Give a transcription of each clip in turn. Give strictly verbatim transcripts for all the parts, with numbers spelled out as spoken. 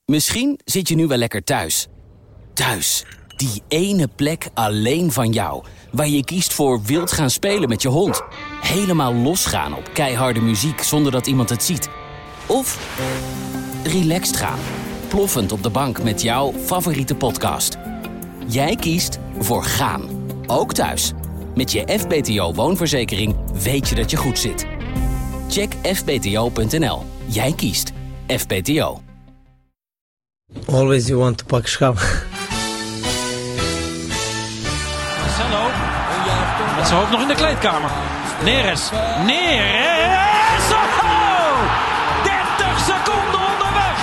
Misschien zit je nu wel lekker thuis. Thuis, die ene plek alleen van jou. Waar je kiest voor wild gaan spelen met je hond. Helemaal losgaan op keiharde muziek zonder dat iemand het ziet. Of relaxed gaan. Ploffend op de bank met jouw favoriete podcast. Jij kiest voor gaan. Ook thuis. Met je F B T O-woonverzekering weet je dat je goed zit. Check f b t o punt n l. Jij kiest F B T O. Always you want to pak schap. Marcelo. Met zijn hoofd nog in de kleedkamer. Neres. Neres. Oh! dertig seconden onderweg.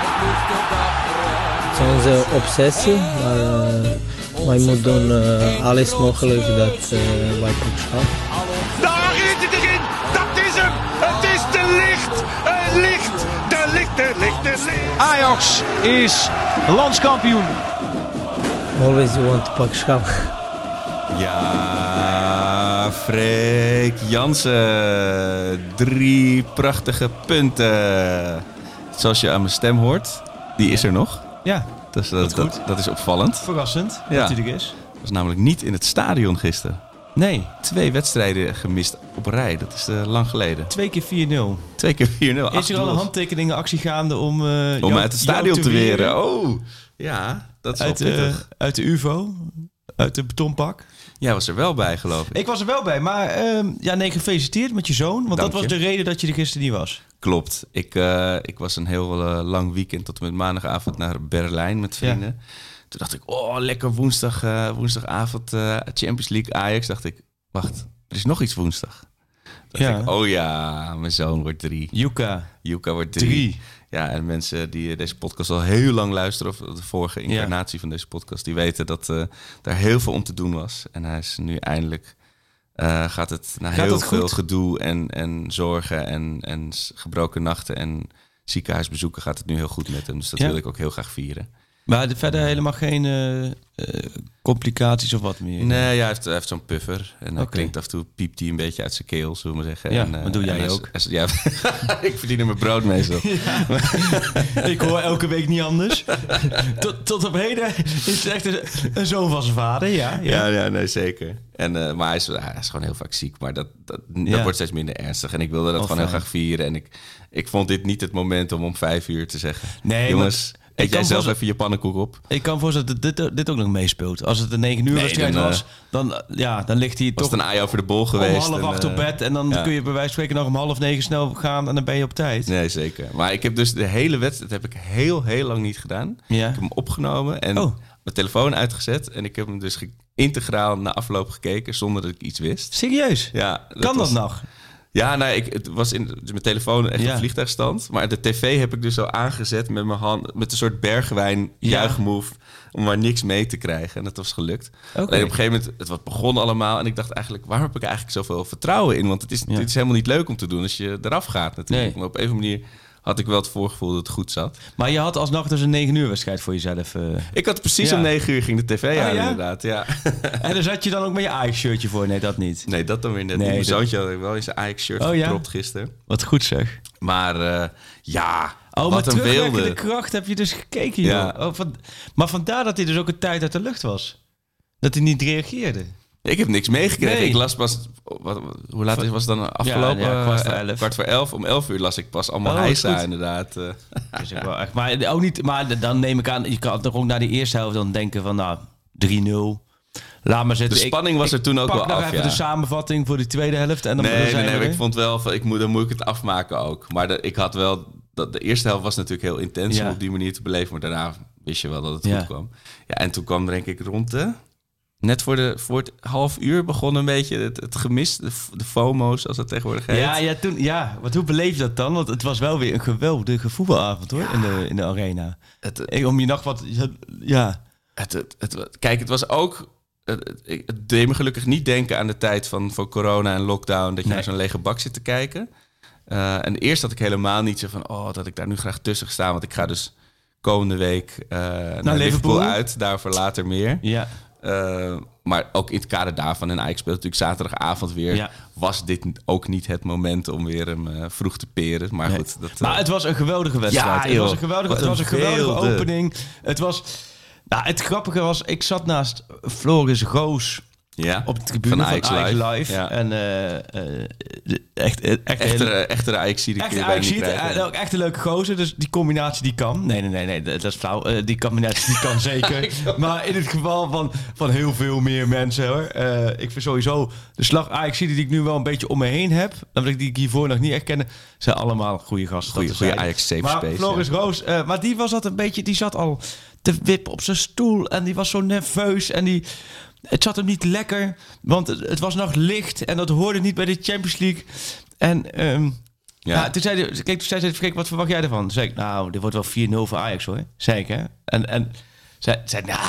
Het is onze obsessie, maar uh, wij moeten doen uh, alles mogelijk dat uh, wij pak schap. Daar is het erin. Dat is hem. Het is de licht. Het licht. De licht. De licht. De licht. Ajax is landskampioen. Always you want to pak schap. Ja, Freek Jansen. Drie prachtige punten. Zoals je aan mijn stem hoort, die is er nog. Ja, dat is, dat, dat, dat is opvallend. Verrassend, ja. natuurlijk is. Dat was namelijk niet in het stadion gisteren. Nee. Twee wedstrijden gemist op een rij. Dat is uh, lang geleden. Twee keer vier nul. Twee keer vier nul. Is er al een handtekeningenactie gaande om... Uh, om jou, uit het stadion te, te weren. weren? Oh, ja. Dat is uit, wel pittig. Uh, uit de U V O. Uit de betonpak. Jij was er wel bij, geloof ik. Ik was er wel bij, maar uh, ja, nee, gefeliciteerd met je zoon. Want Dank dat was je. de reden dat je er gisteren niet was. Klopt. Ik, uh, ik was een heel uh, lang weekend tot en met maandagavond naar Berlijn met vrienden. Ja. Toen dacht ik, oh, lekker woensdag, uh, woensdagavond uh, Champions League Ajax. Dacht ik, wacht, er is nog iets woensdag. Dacht ja. ik, oh ja, mijn zoon wordt drie. Yuka. Yuka wordt drie. drie. Ja, en mensen die deze podcast al heel lang luisteren, of de vorige incarnatie ja. van deze podcast, die weten dat uh, daar heel veel om te doen was. En hij is nu eindelijk, uh, gaat het na gaat heel het veel goed? gedoe en, en zorgen en, en gebroken nachten en ziekenhuisbezoeken gaat het nu heel goed met hem. Dus dat ja. wil ik ook heel graag vieren. Maar verder helemaal geen uh, uh, complicaties of wat meer? Nee, ja, hij heeft, hij heeft zo'n puffer. En hij okay. klinkt af en toe, piept hij een beetje uit zijn keel, zullen we maar zeggen. Ja, en, uh, dat doe jij hij, ook. Hij, ja, ik verdien er mijn brood meestal. Ja. Ik hoor elke week niet anders. tot, tot op heden is het echt een, een zoon van zijn vader, ja. Ja, ja, ja nee, zeker. En, uh, maar hij is, hij is gewoon heel vaak ziek. Maar dat, dat, dat ja. wordt steeds minder ernstig. En ik wilde dat oh, gewoon fijn. heel graag vieren. En ik, ik vond dit niet het moment om om vijf uur te zeggen... Nee, jongens... Maar... Eet jij zelf even je pannenkoek op? Ik kan voorstellen dat dit, dit ook nog meespeelt. Als het een negen uur nee, wedstrijd dan, was, dan, ja, dan ligt hij toch... Was het een ei over de bol geweest? Om half acht en, op bed en dan ja. kun je bij wijze van spreken nog om half negen snel gaan en dan ben je op tijd. Nee, zeker. Maar ik heb dus de hele wedstrijd heb ik heel, heel lang niet gedaan. Ja. Ik heb hem opgenomen en oh. mijn telefoon uitgezet. En ik heb hem dus ge- integraal na afloop gekeken zonder dat ik iets wist. Serieus? Ja. Dat kan was, dat nog? Ja, nou, ik, het was in dus mijn telefoon echt ja. op vliegtuigstand. Maar de tv heb ik dus al aangezet met mijn hand, met een soort bergwijn juichmove, ja. om maar niks mee te krijgen. En dat was gelukt. Okay. Alleen op een gegeven moment, het was begon allemaal. En ik dacht eigenlijk, waar heb ik eigenlijk zoveel vertrouwen in? Want het is, ja. het is helemaal niet leuk om te doen als je eraf gaat natuurlijk. Nee. Maar op een of andere manier had ik wel het voorgevoel dat het goed zat. Maar je had alsnog dus een negen uur wedstrijd voor jezelf. Uh... Ik had precies ja. om negen uur ging de tv oh, aan ja? inderdaad. Ja. En dan zat je dan ook met je Ajax-shirtje voor? Nee, dat niet. Nee, dat dan weer net. Nee, Mijn dat... zoontje had ik wel in zijn Ajax-shirt oh, gepropt ja? gisteren. Wat goed zeg. Maar uh, ja, oh, wat een wilde. Oh, met terugwerkende kracht heb je dus gekeken, joh. Ja. Oh, van... Maar vandaar dat hij dus ook een tijd uit de lucht was. Dat hij niet reageerde. Ik heb niks meegekregen. Nee. Ik las pas... Wat, hoe laat was het dan afgelopen? Ja, ja, kwart voor elf. Kwart voor elf. Om elf uur las ik pas allemaal oh, heisa, inderdaad. Dus ik wel echt, maar ook niet... Maar dan neem ik aan... Je kan toch ook naar de eerste helft dan denken van... Nou, drie nul. Laat maar zitten. De spanning ik, was er toen ook wel af. Pak nog even ja. de samenvatting voor die tweede helft. En dan nee, nee, nee. Ik vond wel... Ik moet, dan moet ik het afmaken ook. Maar de, ik had wel... Dat, de eerste helft was natuurlijk heel intens ja. om op die manier te beleven. Maar daarna wist je wel dat het ja. goed kwam. Ja, en toen kwam denk ik rond de... Net voor, de, voor het half uur begon een beetje het, het gemis, de, de FOMO's, als dat tegenwoordig heet. Ja, ja, toen, ja, wat hoe beleef je dat dan? Want het was wel weer een geweldige voetbalavond, hoor, ja. in, de, in de arena. Het, het, Om je nog wat... Ja. Het, het, het, kijk, het was ook... Het, het deed me gelukkig niet denken aan de tijd van, van corona en lockdown... dat je nee. naar zo'n lege bak zit te kijken. Uh, en eerst had ik helemaal niet zo van... oh, dat ik daar nu graag tussen sta, want ik ga dus... komende week uh, naar, naar Liverpool. Liverpool uit, daarvoor later meer. Ja. Uh, maar ook in het kader daarvan, en Ajax speelt natuurlijk zaterdagavond weer... Ja. was dit ook niet het moment om weer hem uh, vroeg te peren. Maar, nee. goed, dat, uh... maar het was een geweldige wedstrijd. Ja, het was een geweldige, het was een geweldige opening. Het was... Nou, het grappige was, ik zat naast Floris Roos... Ja, op de tribune van Ajax, van Ajax Live. Live. Ja. En uh, uh, echt, echt echtere, echtere Ajax-zie die kun je bijna niet krijgen. Ook echt een leuke gozer, dus die combinatie die kan. Nee, nee, nee, nee dat is flauw. Uh, die combinatie die kan zeker. Maar in het geval van, van heel veel meer mensen, hoor. Uh, ik vind sowieso de slag Ajax-zie die ik nu wel een beetje om me heen heb, omdat ik die hiervoor nog niet echt kende, zijn allemaal goede gasten. Goeie, goeie Ajax safe maar space. Floris ja. Roos, uh, maar die was dat een beetje, die zat al te wippen op zijn stoel en die was zo nerveus en die... Het zat hem niet lekker, want het was nog licht en dat hoorde niet bij de Champions League. En um, ja. Ja, toen zei hij, kijk, toen zei hij, kijk, wat verwacht jij ervan? Toen zei ik, nou, dit wordt wel vier nul voor Ajax, hoor. Zei ik, hè? En, en zei, zei nou,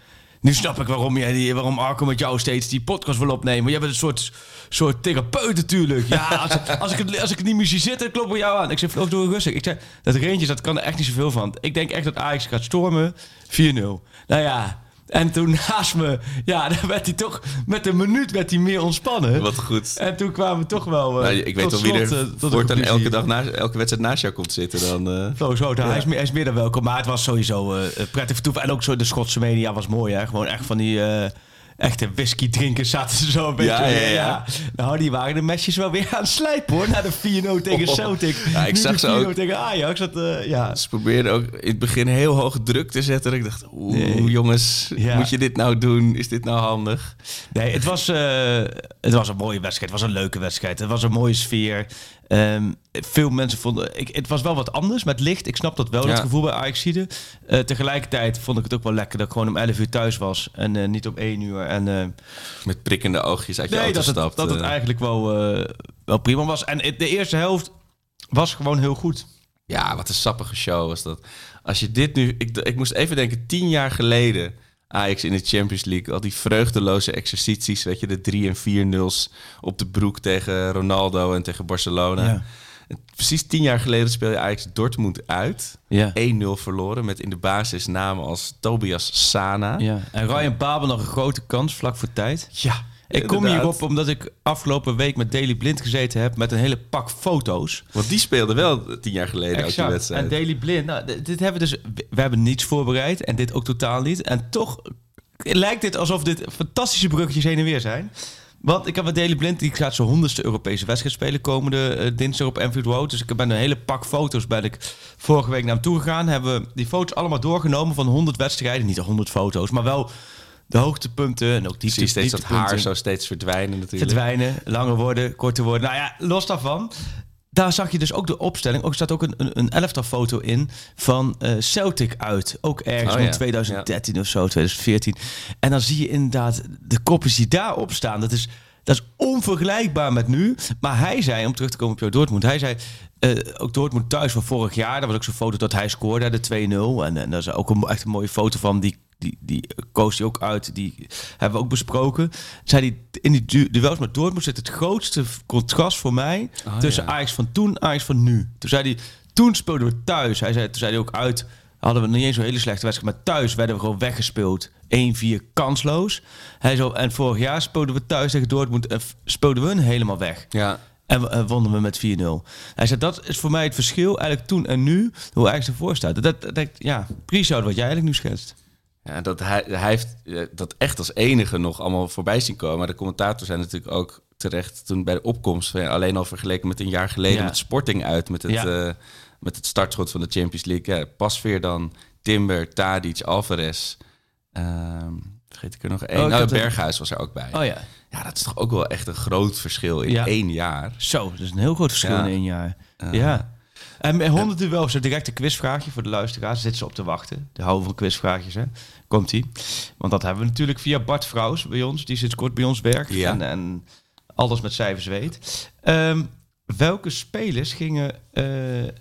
nu snap ik waarom, jij, waarom Arco met jou steeds die podcast wil opnemen. Jij bent een soort, soort therapeut natuurlijk. Ja, als, als, ik het, als ik het niet meer zie zitten, klopt bij jou aan. Ik zei, vloog door rustig. Ik zei, dat Reentjes, dat kan er echt niet zoveel van. Ik denk echt dat Ajax gaat stormen. vier nul. Nou ja... En toen naast me, ja, dan werd hij toch met een minuut werd hij meer ontspannen. Wat goed. En toen kwamen we toch wel. Uh, nou, ik weet al wie er uh, voortaan elke dag na, elke wedstrijd naast jou komt zitten. Dan, uh, Flo zo, ja. hij, is meer, hij is meer dan welkom. Maar het was sowieso uh, prettig vertoeven. En ook zo de Schotse media was mooi, hè? Gewoon echt van die. Uh, Echte whisky drinken zaten ze zo een beetje. Ja, ja, ja. ja. Nou, die waren de mesjes wel weer aan het slijpen, hoor. Na de vier nul tegen oh. Celtic. Ja, ik nu zag de ze ook. tegen Ajax. Dat, uh, ja. Ze probeerden ook in het begin heel hoog druk te zetten. Ik dacht, oeh, nee. jongens, ja. moet je dit nou doen? Is dit nou handig? Nee, het was, uh, het was een mooie wedstrijd. Het was een leuke wedstrijd. Het was een mooie sfeer. Um, veel mensen vonden... Ik, het was wel wat anders met licht. Ik snap dat wel, ja. dat gevoel bij Ajaxide. Uh, tegelijkertijd vond ik het ook wel lekker dat ik gewoon om elf uur thuis was. En uh, niet om één uur. En, uh, met prikkende oogjes uit je nee, auto dat stapt. Het, dat het eigenlijk wel, uh, wel prima was. En de eerste helft was gewoon heel goed. Ja, wat een sappige show was dat. Als je dit nu... Ik, ik moest even denken, tien jaar geleden... Ajax in de Champions League. Al die vreugdeloze exercities. Weet je, de drie en vier nuls op de broek tegen Ronaldo en tegen Barcelona. Ja. Precies tien jaar geleden speel je Ajax Dortmund uit. Ja. één nul verloren met in de basis namen als Tobias Sana. Ja. En Ryan Babel nog een grote kans vlak voor tijd. Ja. Ik kom Inderdaad. hierop omdat ik afgelopen week met Daley Blind gezeten heb met een hele pak foto's. Want die speelde wel tien jaar geleden exact. Ook die wedstrijd. En Daley Blind, nou, dit hebben we dus, we hebben niets voorbereid en dit ook totaal niet. En toch lijkt dit alsof dit fantastische bruggetjes heen en weer zijn. Want ik heb met Daley Blind, die gaat zijn honderdste Europese wedstrijd spelen komende uh, dinsdag op Anfield Road. Dus ik ben een hele pak foto's ben ik vorige week naar hem toe gegaan. Hebben we die foto's allemaal doorgenomen van honderd wedstrijden. Niet honderd foto's, maar wel de hoogtepunten en ook die Zie je steeds dat haar zo steeds verdwijnen natuurlijk. Verdwijnen, langer worden, korter worden. Nou ja, los daarvan. Daar zag je dus ook de opstelling. Ook staat ook een, een, een elftal foto in van uh, Celtic uit. Ook ergens oh, ja. in twintig dertien ja. of zo, twintig veertien. En dan zie je inderdaad de koppels die daarop staan. Dat is, dat is onvergelijkbaar met nu. Maar hij zei, om terug te komen op jouw Dortmund. Hij zei, uh, ook Dortmund thuis van vorig jaar. Daar was ook zo'n foto dat hij scoorde, de twee nul. En, en daar is ook een, echt een mooie foto van. Die Die, die koos hij ook uit, die hebben we ook besproken. Zei hij, in die du- duels met Dortmund zit het grootste contrast voor mij oh, tussen ja. Ajax van toen en Ajax van nu. Toen zei hij, toen speelden we thuis. Hij zei, toen zei hij ook uit, hadden we niet eens zo'n hele slechte wedstrijd, maar thuis werden we gewoon weggespeeld. één vier kansloos. Hij zo, en vorig jaar speelden we thuis tegen Dortmund en speelden we hun helemaal weg. Ja. En uh, wonnen we met vier nul. Hij zei, dat is voor mij het verschil eigenlijk toen en nu, hoe Ajax ervoor staat. Dat, dat, dat, ja, pre-show wat jij eigenlijk nu schetst. Ja, dat hij, hij heeft dat echt als enige nog allemaal voorbij zien komen. Maar de commentators zijn natuurlijk ook terecht toen bij de opkomst. Alleen al vergeleken met een jaar geleden ja. met Sporting uit. Met het, ja. uh, met het startschot van de Champions League. Ja, Pasveer dan, Timber, Tadic, Alvarez. Uh, vergeet ik er nog één. Oh, nou, Berghuis was er ook bij. Oh ja. Ja, dat is toch ook wel echt een groot verschil in ja. één jaar. Zo, dat is een heel groot verschil ja. in één jaar. Uh, ja. En honderd duels, een directe quizvraagje voor de luisteraars. Zitten ze op te wachten. De houden van quizvraagjes, hè. Komt-ie. Want dat hebben we natuurlijk via Bart Vrouws bij ons. Die sinds kort bij ons werkt. Ja. En, en alles met cijfers weet. Um, welke spelers gingen uh, uh,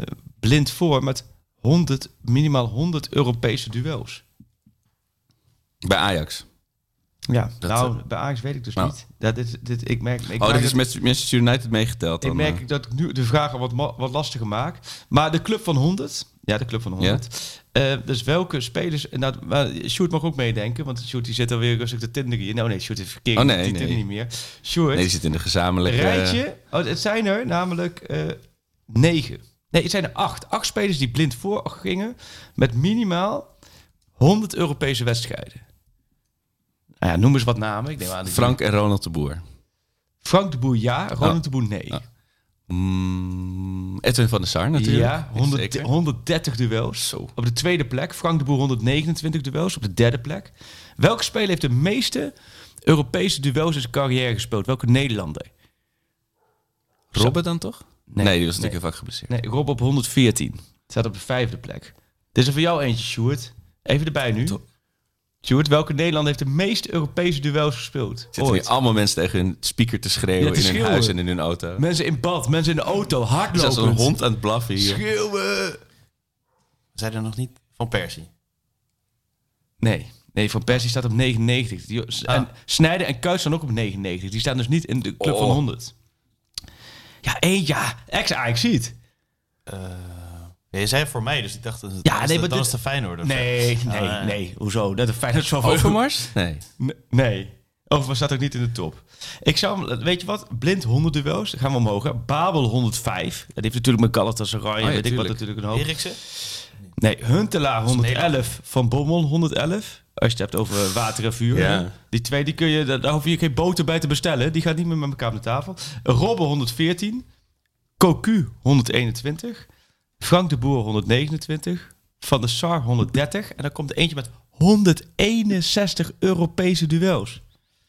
blind voor met honderd, minimaal honderd Europese duels? Bij Ajax. Ja, dat, nou, uh, bij Ajax weet ik dus nou. niet. Dat is, dit, ik merk, ik oh, merk dit is met Manchester United meegeteld dan? Ik merk uh. dat ik nu de vraag al wat, wat lastiger maak. Maar de club van honderd, Ja, de Club van de honderd. Ja. Uh, dus welke spelers... Nou, maar Sjoerd mag ook meedenken, want Sjoerd die zit alweer rustig te tinderen. Nou nee, Sjoerd is verkeerd. Oh nee, die nee. niet meer. Sjoerd... Nee, die zit in de gezamenlijke... Rijtje. Oh, het zijn er namelijk uh, negen. Nee, het zijn er acht. Acht spelers die blind voor gingen met minimaal honderd Europese wedstrijden. Nou ja, noem eens wat namen. Ik denk aan Frank en Ronald de Boer. Frank de Boer ja, Ronald oh. de Boer nee. Oh. Mm, Edwin van der Sar natuurlijk. Ja, honderd, honderddertig duels. Zo. Op de tweede plek. Frank de Boer honderdnegenentwintig duels. Op de derde plek. Welke speler heeft de meeste Europese duels in zijn carrière gespeeld? Welke Nederlander? Robben dan toch? Nee, nee die was nee. natuurlijk even geblesseerd. Nee, Rob op honderdveertien. Het staat op de vijfde plek. Dit is er voor jou eentje, Sjoerd. Even erbij nu. To- Sjoerd, welke Nederlander heeft de meeste Europese duels gespeeld? Zitten nu allemaal mensen tegen hun speaker te schreeuwen ja, te in schreeuwen. hun huis en in hun auto. Mensen in bad, mensen in de auto, hardlopen. Zelfs een hond aan het blaffen hier. Schreeuwen. Zijn er nog niet Van Persie? Nee, nee, Van Persie staat op negenennegentig. Die, ah. En Sneijder en Kuyt staan ook op negenennegentig. Die staan dus niet in de club oh. van honderd. Ja, één, ja, ex-Ajax ziet. Uh, ja, je zei voor mij, dus ik dacht, dat ja, nee, is, maar dat dit... is de Feyenoord. Nee, nee, uh, nee. Hoezo? Dat de Feyenoord zo Overmars? Nee. N- nee. Overmars staat ook niet in de top. Ik zou, weet je wat? Blind honderd duels, dan gaan we omhoog. Babel honderdvijf. Dat heeft natuurlijk met Galatasaray. Oh, ja, weet ik wat natuurlijk een hoop. Eriksen? Nee, Huntelaar honderd-elf, Van Bommel honderd-elf. Als je het hebt over water en vuur. Ja. Die twee, die kun je, daar hoef je geen boter bij te bestellen. Die gaat niet meer met elkaar op de tafel. Robben honderdveertien. Cocu honderdeenentwintig. Frank de Boer honderdnegenentwintig. Van der Sar honderddertig. En dan komt er eentje met honderdeenenzestig Europese duels.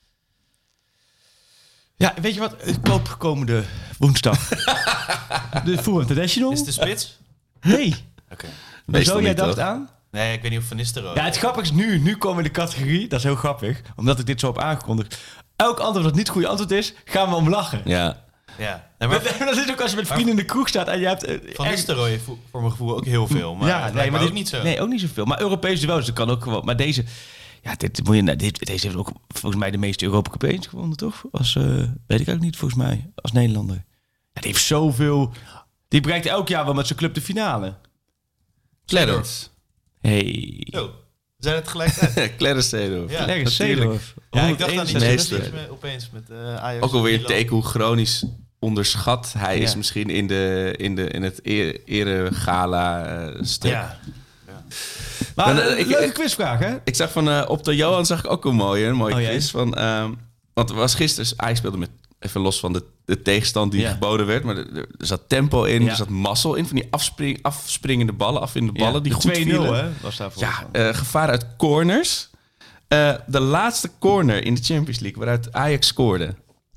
Ja, weet je wat? Ik koop komende woensdag de Full International. Is het de spits? Nee. Oké. Okay. Zo, jij dacht aan? Nee, ik weet niet of Van Nistelrooy... Ja, het grappige is nu. Nu komen we in de categorie. Dat is heel grappig. Omdat ik dit zo heb aangekondigd. Elk antwoord dat niet het goede antwoord is, gaan we om lachen. Ja. Ja. Nee, maar, dat is ook als je met vrienden in de kroeg staat en je hebt... Uh, Van Nistelrooy voor, voor mijn gevoel ook heel veel. Maar ja, nee, maar ook dit, niet zo. Nee, ook niet zoveel. Maar Europees duels, dat kan ook gewoon. Maar deze... Ja, dit, moet je, dit, deze heeft ook volgens mij de meeste Europa Cup eens gewonnen, toch? Als, uh, weet ik eigenlijk niet, volgens mij. Als Nederlander. Ja, die heeft zoveel... Die bereikt elk jaar wel met zijn club de finale. Clarence. Hey. Yo, we zijn het gelijk uit. Clarence Seedorf. Ja, Clarence Seedorf. Ja, ik dacht aan die meeste. Opeens met uh, Ajax. Ook alweer een teken hoe chronisch onderschat hij ja. is misschien in, de, in, de, in het ere, ere gala uh, stuk. Ja. ja. Maar dan, uh, ik, leuke quizvraag, hè? Ik zag van uh, op de Johan zag ik ook een mooie, een mooie oh, quiz. Van, uh, want het was gisteren, Ajax speelde met, even los van de, de tegenstand die ja. geboden werd, maar er, er zat tempo in, ja. er zat mazzel in, van die afspring, afspringende ballen, af in de ballen, ja, die goed twee nul, vielen. Hè, was daarvoor. Ja, uh, gevaar uit corners. Uh, de laatste corner in de Champions League, waaruit Ajax scoorde.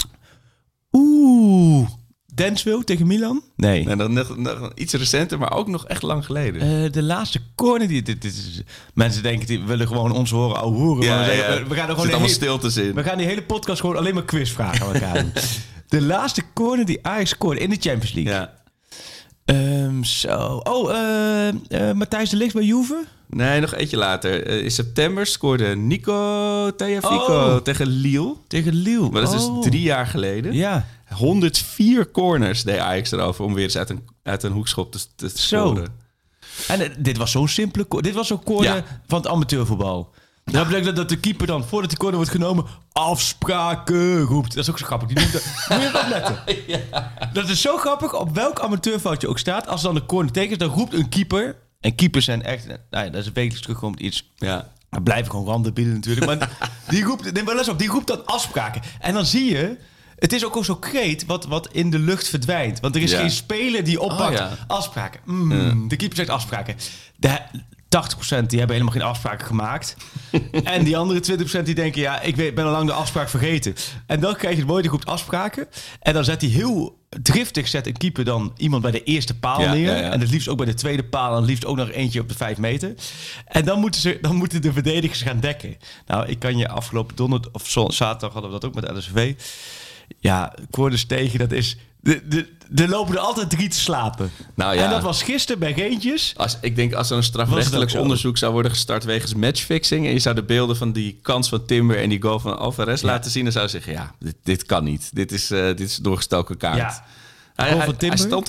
Oeh, Denswil tegen Milan? Nee. nee nog, nog, nog iets recenter, maar ook nog echt lang geleden. Uh, de laatste corner, die, dit, dit is, mensen denken, die willen gewoon ons horen ouwe horen. Ja, maar we, ja, zeggen, we gaan er gewoon allemaal hele, stiltes in. We gaan die hele podcast gewoon alleen maar quizvragen aan elkaar doen. De laatste corner die Ajax scoorde in de Champions League. Ja. Um, zo. Oh, uh, uh, Matthijs de Ligt bij Juve? Nee, nog eentje later. Uh, in september scoorde Nico Tagliafico oh. tegen Lille. Tegen Lille. Maar dat is oh. dus drie jaar geleden. Ja. honderdvier corners deed Ajax erover om weer eens uit een, uit een hoekschop te, te scoren. En uh, dit was zo'n simpele... Dit was zo'n corner ja. van het amateurvoetbal. Dan ja. betekent dat de keeper dan, voordat de corner wordt genomen, afspraken roept. Dat is ook zo grappig. Die noemt dat, moet je even opletten. Ja. Dat is zo grappig. Op welk amateurveld je ook staat, als dan de corner tekent, dan roept een keeper. En keepers zijn echt... Nou ja, dat is wekelijks terugkomt iets... Ja. Maar blijven gewoon randen binnen natuurlijk. Maar die roept, neem wel eens op, die roept dan afspraken. En dan zie je... Het is ook al zo kreet wat, wat in de lucht verdwijnt. Want er is ja. geen speler die oppakt. Oh, ja. Afspraken. Mm, ja. De keeper zegt afspraken. De tachtig procent die hebben helemaal geen afspraken gemaakt. En die andere twintig procent die denken... ja, ik weet, ben al lang de afspraak vergeten. En dan krijg je het mooie, die roept afspraken. En dan zet hij heel driftig... zet een keeper dan iemand bij de eerste paal ja, neer. Ja, ja. En het liefst ook bij de tweede paal. En het liefst ook nog eentje op de vijf meter. En dan moeten, ze, dan moeten de verdedigers gaan dekken. Nou, ik kan je afgelopen donderdag... of zaterdag hadden we dat ook met L S V... Ja, corners tegen, dat is... De, de, de lopen er altijd drie te slapen. Nou ja. En dat was gisteren bij Geentjes. Als, ik denk als er een strafrechtelijk onderzoek zou worden gestart wegens matchfixing... en je zou de beelden van die kans van Timber en die goal van Alvarez ja. laten zien... dan zou je zeggen, ja, dit, dit kan niet. Dit is, uh, dit is doorgestoken kaart. Ja. Hij, hij, hij stond al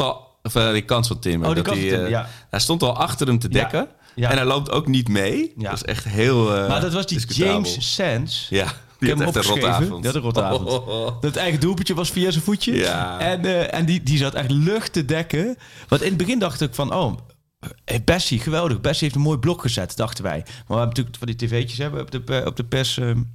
Of uh, die kans van Timmer. Oh, die dat kans hij, van Timmer, uh, ja. Hij stond al achter hem te dekken. Ja. Ja. En hij loopt ook niet mee. Ja. Dat is echt heel uh, Maar dat was die discutabel. James Sands. Ja, die Ik heb had hem echt een rotte opgeschreven. avond. Die had een rotte avond. Oh, oh, oh. Dat eigen doelpuntje was via zijn voetje. Ja. En, uh, en die, die zat echt lucht te dekken. Want in het begin dacht ik van... oh, hey, Bessie, geweldig. Bessie heeft een mooi blok gezet, dachten wij. Maar we hebben natuurlijk van die tv'tjes hebben op de, op de pers... Um,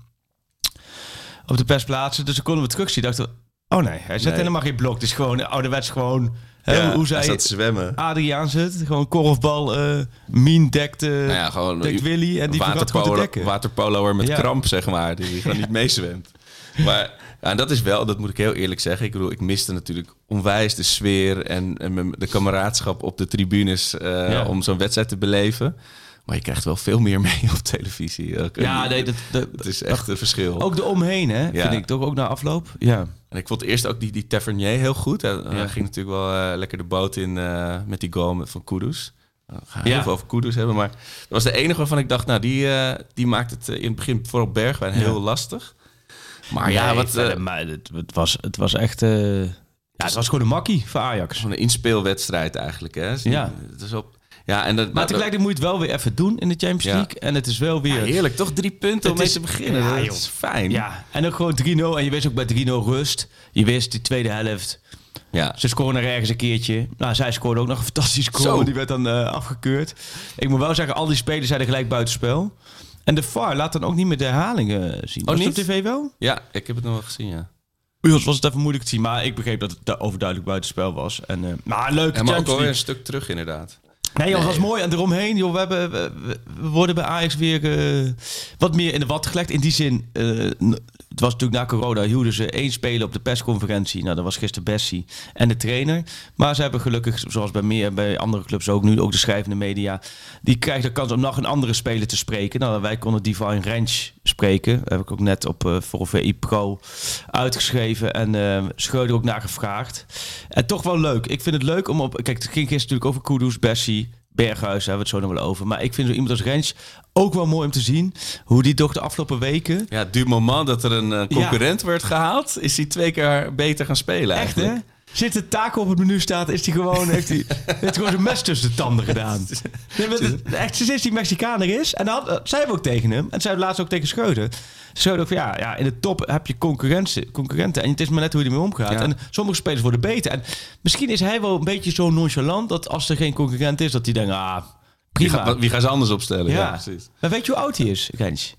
op de persplaatsen. Dus dan konden we terugzien. Dachten we... oh nee, hij zet Nee. helemaal geen blok. Het is gewoon ouderwets gewoon... Ja, He, hoe hij zij zat te zwemmen. Adriaan zit. Gewoon korfbal. Uh, Mien dekt, uh, Nou ja, gewoon dekt Willy. En die vergat gewoon te dekken. Waterpoloer met Ja. kramp, zeg maar. Die gewoon niet meezwemt. Maar ja, en dat is wel, dat moet ik heel eerlijk zeggen. Ik bedoel, ik miste natuurlijk onwijs de sfeer en, en de kameraadschap op de tribunes uh, Ja. om zo'n wedstrijd te beleven. Maar je krijgt wel veel meer mee op televisie. Ook, Ja, nee, dat, dat, het is echt een verschil. ook de omheen, hè? Ja. Vind ik toch ook na afloop. Ja. En ik vond eerst ook die, die Tavernier heel goed. Hij, hij Ja. ging natuurlijk wel uh, lekker de boot in uh, met die goal van Kudus. We gaan heel Ja. veel over Kudus hebben, maar dat was de enige waarvan ik dacht, nou, die, uh, die maakt het uh, in het begin vooral Bergwijn heel Ja. lastig. Maar ja, Nee, wat verder, uh, maar het, het, was, het was echt... Uh, ja, het was gewoon een makkie voor Ajax. zo'n inspeelwedstrijd eigenlijk, hè? Dus Ja. Het is op, ja, en dat, Maar tegelijkertijd moet je het wel weer even doen in de Champions Ja. League. En het is wel weer... ja, heerlijk, toch drie punten om Het mee is- te beginnen. Ja, dat joh. is fijn. Ja, en ook gewoon drie nul. En je wist ook bij drie nul rust. Je wist die tweede helft. Ja. Ze scoren er ergens een keertje. Nou, zij scoorde ook nog een fantastische goal. Zo. Die werd dan uh, afgekeurd. Ik moet wel zeggen, al die spelers zijn er gelijk buitenspel. En de V A R laat dan ook niet meer de herhalingen zien. Was het niet? op tv wel? Ja, ik heb het nog wel gezien, ja. Bij ons was het even moeilijk te zien. Maar ik begreep dat het da- overduidelijk buitenspel was. En, uh, maar leuk, Ja, maar ook Champions alweer een League. stuk terug, inderdaad. Nee, joh, Nee. dat was mooi. En eromheen, joh, we, hebben, we, we- we worden bij Ajax weer uh, wat meer in de wat gelegd. In die zin, uh, n- het was natuurlijk na corona, hielden ze één speler op de persconferentie. Nou, dat was gisteren Bessie en de trainer. Maar ze hebben gelukkig, zoals bij meer bij andere clubs ook nu, ook de schrijvende media, die krijgt de kans om nog een andere speler te spreken. Nou, wij konden Divine Range spreken. Dat heb ik ook net op uh, voor V I Pro uitgeschreven en uh, Schreuder ook naar gevraagd. En toch wel leuk. Ik vind het leuk om op... Kijk, het ging gisteren natuurlijk over Kudus, Bessie, Berghuis, daar hebben we het zo nog wel over. Maar ik vind zo iemand als Rens ook wel mooi om te zien hoe die toch de afgelopen weken... Ja, du moment dat er een uh, concurrent werd gehaald, is hij twee keer beter gaan spelen. Echt, eigenlijk. hè? Zit de taak op het menu staat, is hij gewoon, heeft hij, heeft gewoon zijn mes tussen de tanden gedaan. Nee, maar het- echt, sinds die Mexicaner is. En dan had, zei we ook tegen hem. En zei we laatst ook tegen Schreuder. Schreuder ook van, ja, ja, in de top heb je concurrentie, concurrenten. En het is maar net hoe je ermee omgaat. Ja. En sommige spelers worden beter. En misschien is hij wel een beetje zo nonchalant dat als er geen concurrent is, dat hij denkt, ah, Wie, prima. ga, wie gaan ze anders opstellen? Ja, Ja. precies. Maar weet je hoe oud hij is, Rens?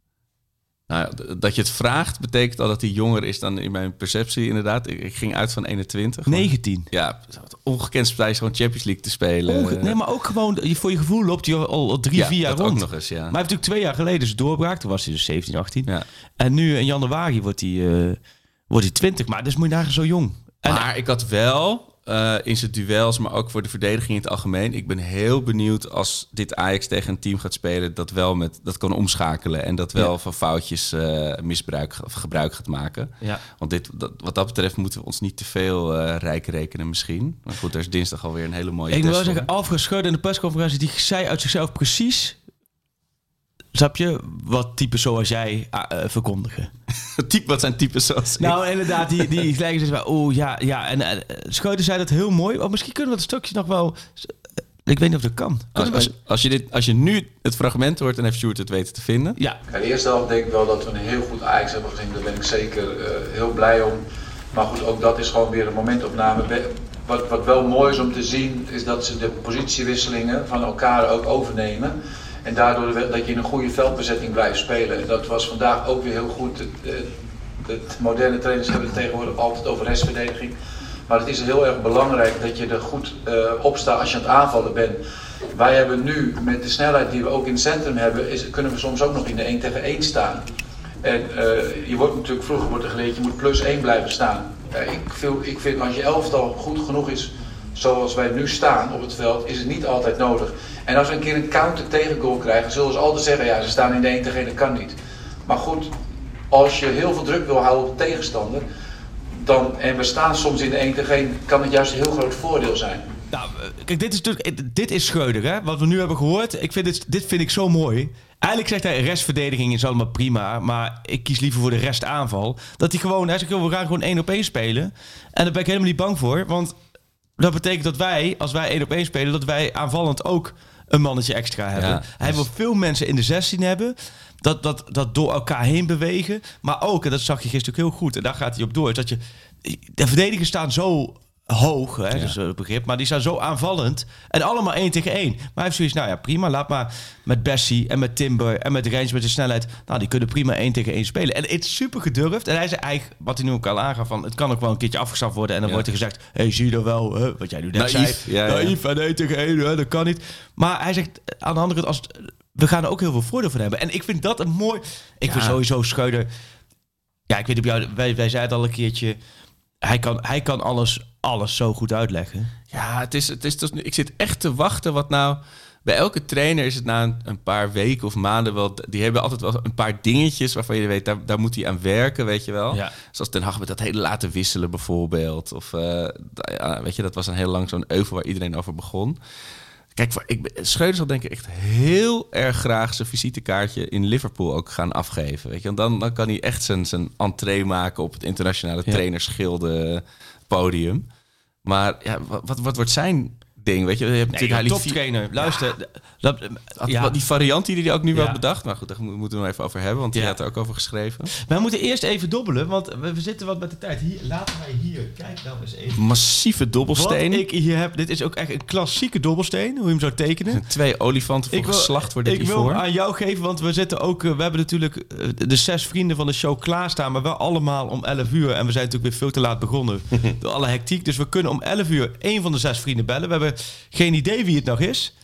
Nou, ja, d- dat je het vraagt, betekent al dat hij jonger is dan in mijn perceptie, inderdaad. Ik, ik ging uit van eenentwintig. maar- negentien. Ja, ongekend spijs gewoon Champions League te spelen. Onge- nee, maar ook gewoon, je- voor je gevoel loopt hij al, al drie, ja, vier jaar dat rond. ook nog eens, ja. Maar hij heeft natuurlijk twee jaar geleden zijn doorbraak. Toen was hij dus zeventien, achttien. Ja. En nu in januari wordt hij, uh, wordt hij twintig. Maar dus moet je nagaan zo jong. En, Maar ik had wel uh, in zijn duels, maar ook voor de verdediging in het algemeen. Ik ben heel benieuwd als dit Ajax tegen een team gaat spelen dat wel met dat kan omschakelen en dat wel Ja. van foutjes uh, misbruik of gebruik gaat maken. Ja. Want dit, dat, wat dat betreft moeten we ons niet te veel uh, rijk rekenen misschien. Maar goed, er is dinsdag alweer een hele mooie ik moet test wel voor. zeggen, Alfred Schreuder in de persconferentie, die zei uit zichzelf precies, snap je, wat typen zoals jij uh, uh, verkondigen. Type, wat zijn types zoals ik? Nou, inderdaad, die, die gelijk is van, oh ja, ja. En uh, Schreuder zei dat heel mooi. Oh, misschien kunnen we dat stukje nog wel... Ik weet niet of dat kan. Als, als, als, je dit, als je nu het fragment hoort en heeft Sjoerd het weten te vinden. Ja. In de eerste helft denk ik wel dat we een heel goed Ajax hebben gezien. Daar ben ik zeker uh, heel blij om. Maar goed, ook dat is gewoon weer een momentopname. Wat, wat wel mooi is om te zien, is dat ze de positiewisselingen van elkaar ook overnemen. En daardoor dat je in een goede veldbezetting blijft spelen. En dat was vandaag ook weer heel goed. De, de, de moderne trainers hebben het tegenwoordig altijd over restverdediging. Maar het is heel erg belangrijk dat je er goed uh, op staat als je aan het aanvallen bent. Wij hebben nu, met de snelheid die we ook in het centrum hebben, is, kunnen we soms ook nog in de één tegen één staan. En uh, je wordt natuurlijk, vroeger wordt er geleerd, je moet plus één blijven staan. Uh, ik, vind, ik vind als je elftal goed genoeg is, zoals wij nu staan op het veld, is het niet altijd nodig. En als we een keer een counter tegengoal krijgen, zullen ze altijd zeggen, ja, ze staan in de één tegen één, dat kan niet. Maar goed, als je heel veel druk wil houden op de tegenstander, dan, en we staan soms in de één tegen één, kan het juist een heel groot voordeel zijn. Nou, kijk, dit is natuurlijk, dit is Schreuder, hè? Wat we nu hebben gehoord. Ik vind dit, dit vind ik zo mooi. Eigenlijk zegt hij, restverdediging is allemaal prima, maar ik kies liever voor de restaanval. Dat hij gewoon, hij zegt, we gaan gewoon één op één spelen. En daar ben ik helemaal niet bang voor, want dat betekent dat wij, als wij één op één spelen, dat wij aanvallend ook een mannetje extra hebben. Ja, Hij dus... wil veel mensen in de zestien hebben. Dat, dat, dat door elkaar heen bewegen. Maar ook, en dat zag je gisteren heel goed, en daar gaat hij op door, is dat je... De verdedigers staan zo hoog, hè, ja. dus het begrip, maar die staan zo aanvallend. En allemaal één tegen één. Maar hij heeft zoiets, nou ja, prima. Laat maar met Bessie en met Timber en met Range met de snelheid. Nou, die kunnen prima één tegen één spelen. En het is super gedurfd. En hij zei eigenlijk, wat hij nu ook al aangaf, van het kan ook wel een keertje afgeschaft worden. En dan ja. wordt er gezegd, hé, hey, zie je er wel, hè, wat jij nu net naïef, zei. Ja, naïef ja. en één tegen één, hè, dat kan niet. Maar hij zegt, aan de andere kant, als het, we gaan er ook heel veel voordeel van hebben. En ik vind dat een mooi... Ik ja. vind sowieso Schreuder... Ja, ik weet op jou, wij, wij zeiden al een keertje... Hij kan, hij kan alles, alles zo goed uitleggen. Ja, het is, het is, het is, ik zit echt te wachten wat nou... Bij elke trainer is het na een, een paar weken of maanden wel... Die hebben altijd wel een paar dingetjes waarvan je weet... Daar, daar moet hij aan werken, weet je wel. Ja. Zoals Ten Hag met dat hele laten wisselen bijvoorbeeld. Of uh, ja, weet je, dat was een heel lang zo'n euvel waar iedereen over begon. Kijk, voor, ik, Schreuder zal denk ik echt heel erg graag zijn visitekaartje in Liverpool ook gaan afgeven. Weet je? En dan, dan kan hij echt zijn, zijn entree maken op het internationale ja. trainerschilde podium. Maar ja, wat, wat wordt zijn ding? Weet je, je hebt nee, natuurlijk een toptrainer. Ja. Luister, dat, ja. die variant die hij ook nu ja. wel bedacht. Maar goed, daar moeten we nog even over hebben, want ja. hij had er ook over geschreven. We moeten eerst even dobbelen, want we zitten wat met de tijd. Hier, laten wij hier, kijk nou eens even. Massieve dobbelsteen. Wat ik hier heb, dit is ook echt een klassieke dobbelsteen, hoe je hem zou tekenen. Twee olifanten voor ik wil, geslacht worden Ik wil hem aan jou geven, want we zitten ook, we hebben natuurlijk de zes vrienden van de show klaarstaan, maar wel allemaal om elf uur. En we zijn natuurlijk weer veel te laat begonnen door alle hectiek. Dus we kunnen om elf uur één van de zes vrienden bellen. We hebben geen idee wie het nog is.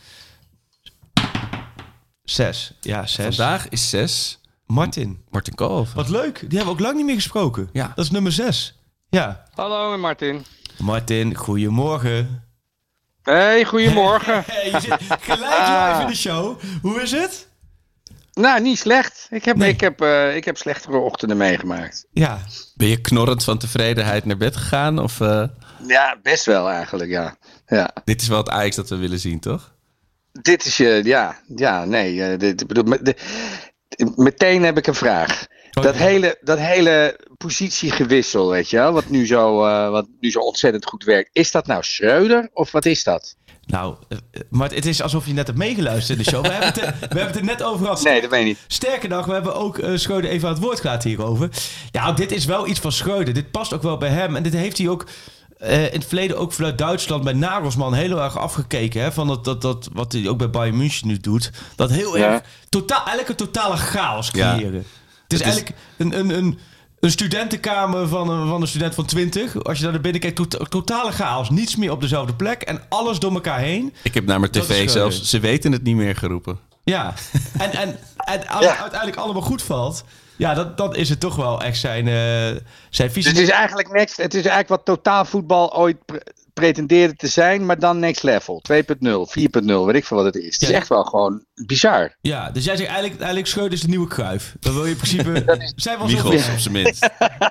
Zes. Ja, zes. Vandaag is zes. Martin. Martin Koolhoven. Wat leuk. Die hebben we ook lang niet meer gesproken. Ja. Dat is nummer zes. Ja. Hallo, Martin. Martin, goedemorgen. Hey, goedemorgen. Hey, je zit gelijk live in de show. Hoe is het? Nou, niet slecht. Ik heb, nee. ik heb, uh, ik heb slechtere ochtenden meegemaakt. Ja. Ben je knorrend van tevredenheid naar bed gegaan? Of, uh... Ja, best wel eigenlijk, ja. ja. Dit is wel het Ajax dat we willen zien, toch? Dit is je, ja, ja, nee. Uh, dit, bedoel, de, de, meteen heb ik een vraag. Oh, dat, ja. hele, dat hele positiegewissel, weet je wel, wat nu, zo, uh, wat nu zo ontzettend goed werkt. Is dat nou Schreuder of wat is dat? Nou, maar het is alsof je net hebt meegeluisterd in de show. We hebben het, we hebben het er net over gehad. Nee, dat weet ik niet. Sterker nog, we hebben ook uh, Schreuder even aan het woord gelaten hierover. Ja, dit is wel iets van Schreuder. Dit past ook wel bij hem. En dit heeft hij ook uh, in het verleden ook vanuit Duitsland bij Nagelsman heel erg afgekeken. Hè, van dat, dat, dat, wat hij ook bij Bayern München nu doet. Dat heel ja. erg, totaal, eigenlijk een totale chaos creëren. Ja. Het is het eigenlijk is... een... een, een Een studentenkamer van een, van een student van twintig. Als je daar naar binnen kijkt, to- totale chaos. Niets meer op dezelfde plek. En alles door elkaar heen. Ik heb naar mijn tv zelfs, ze weten het niet meer geroepen. Ja, en, en, en als ja. het uiteindelijk allemaal goed valt... Ja, dat, dan is het toch wel echt zijn, uh, zijn visie. Dus het is eigenlijk next, het is eigenlijk wat totaalvoetbal ooit pre- pretendeerde te zijn, maar dan next level. twee punt nul, vier punt nul, weet ik veel wat het is. Het ja. is echt wel gewoon bizar. Ja, dus jij zegt eigenlijk, eigenlijk Schreuder is de nieuwe Cruijff. Dan wil je in principe... zijn wel Wiegels op zijn minst.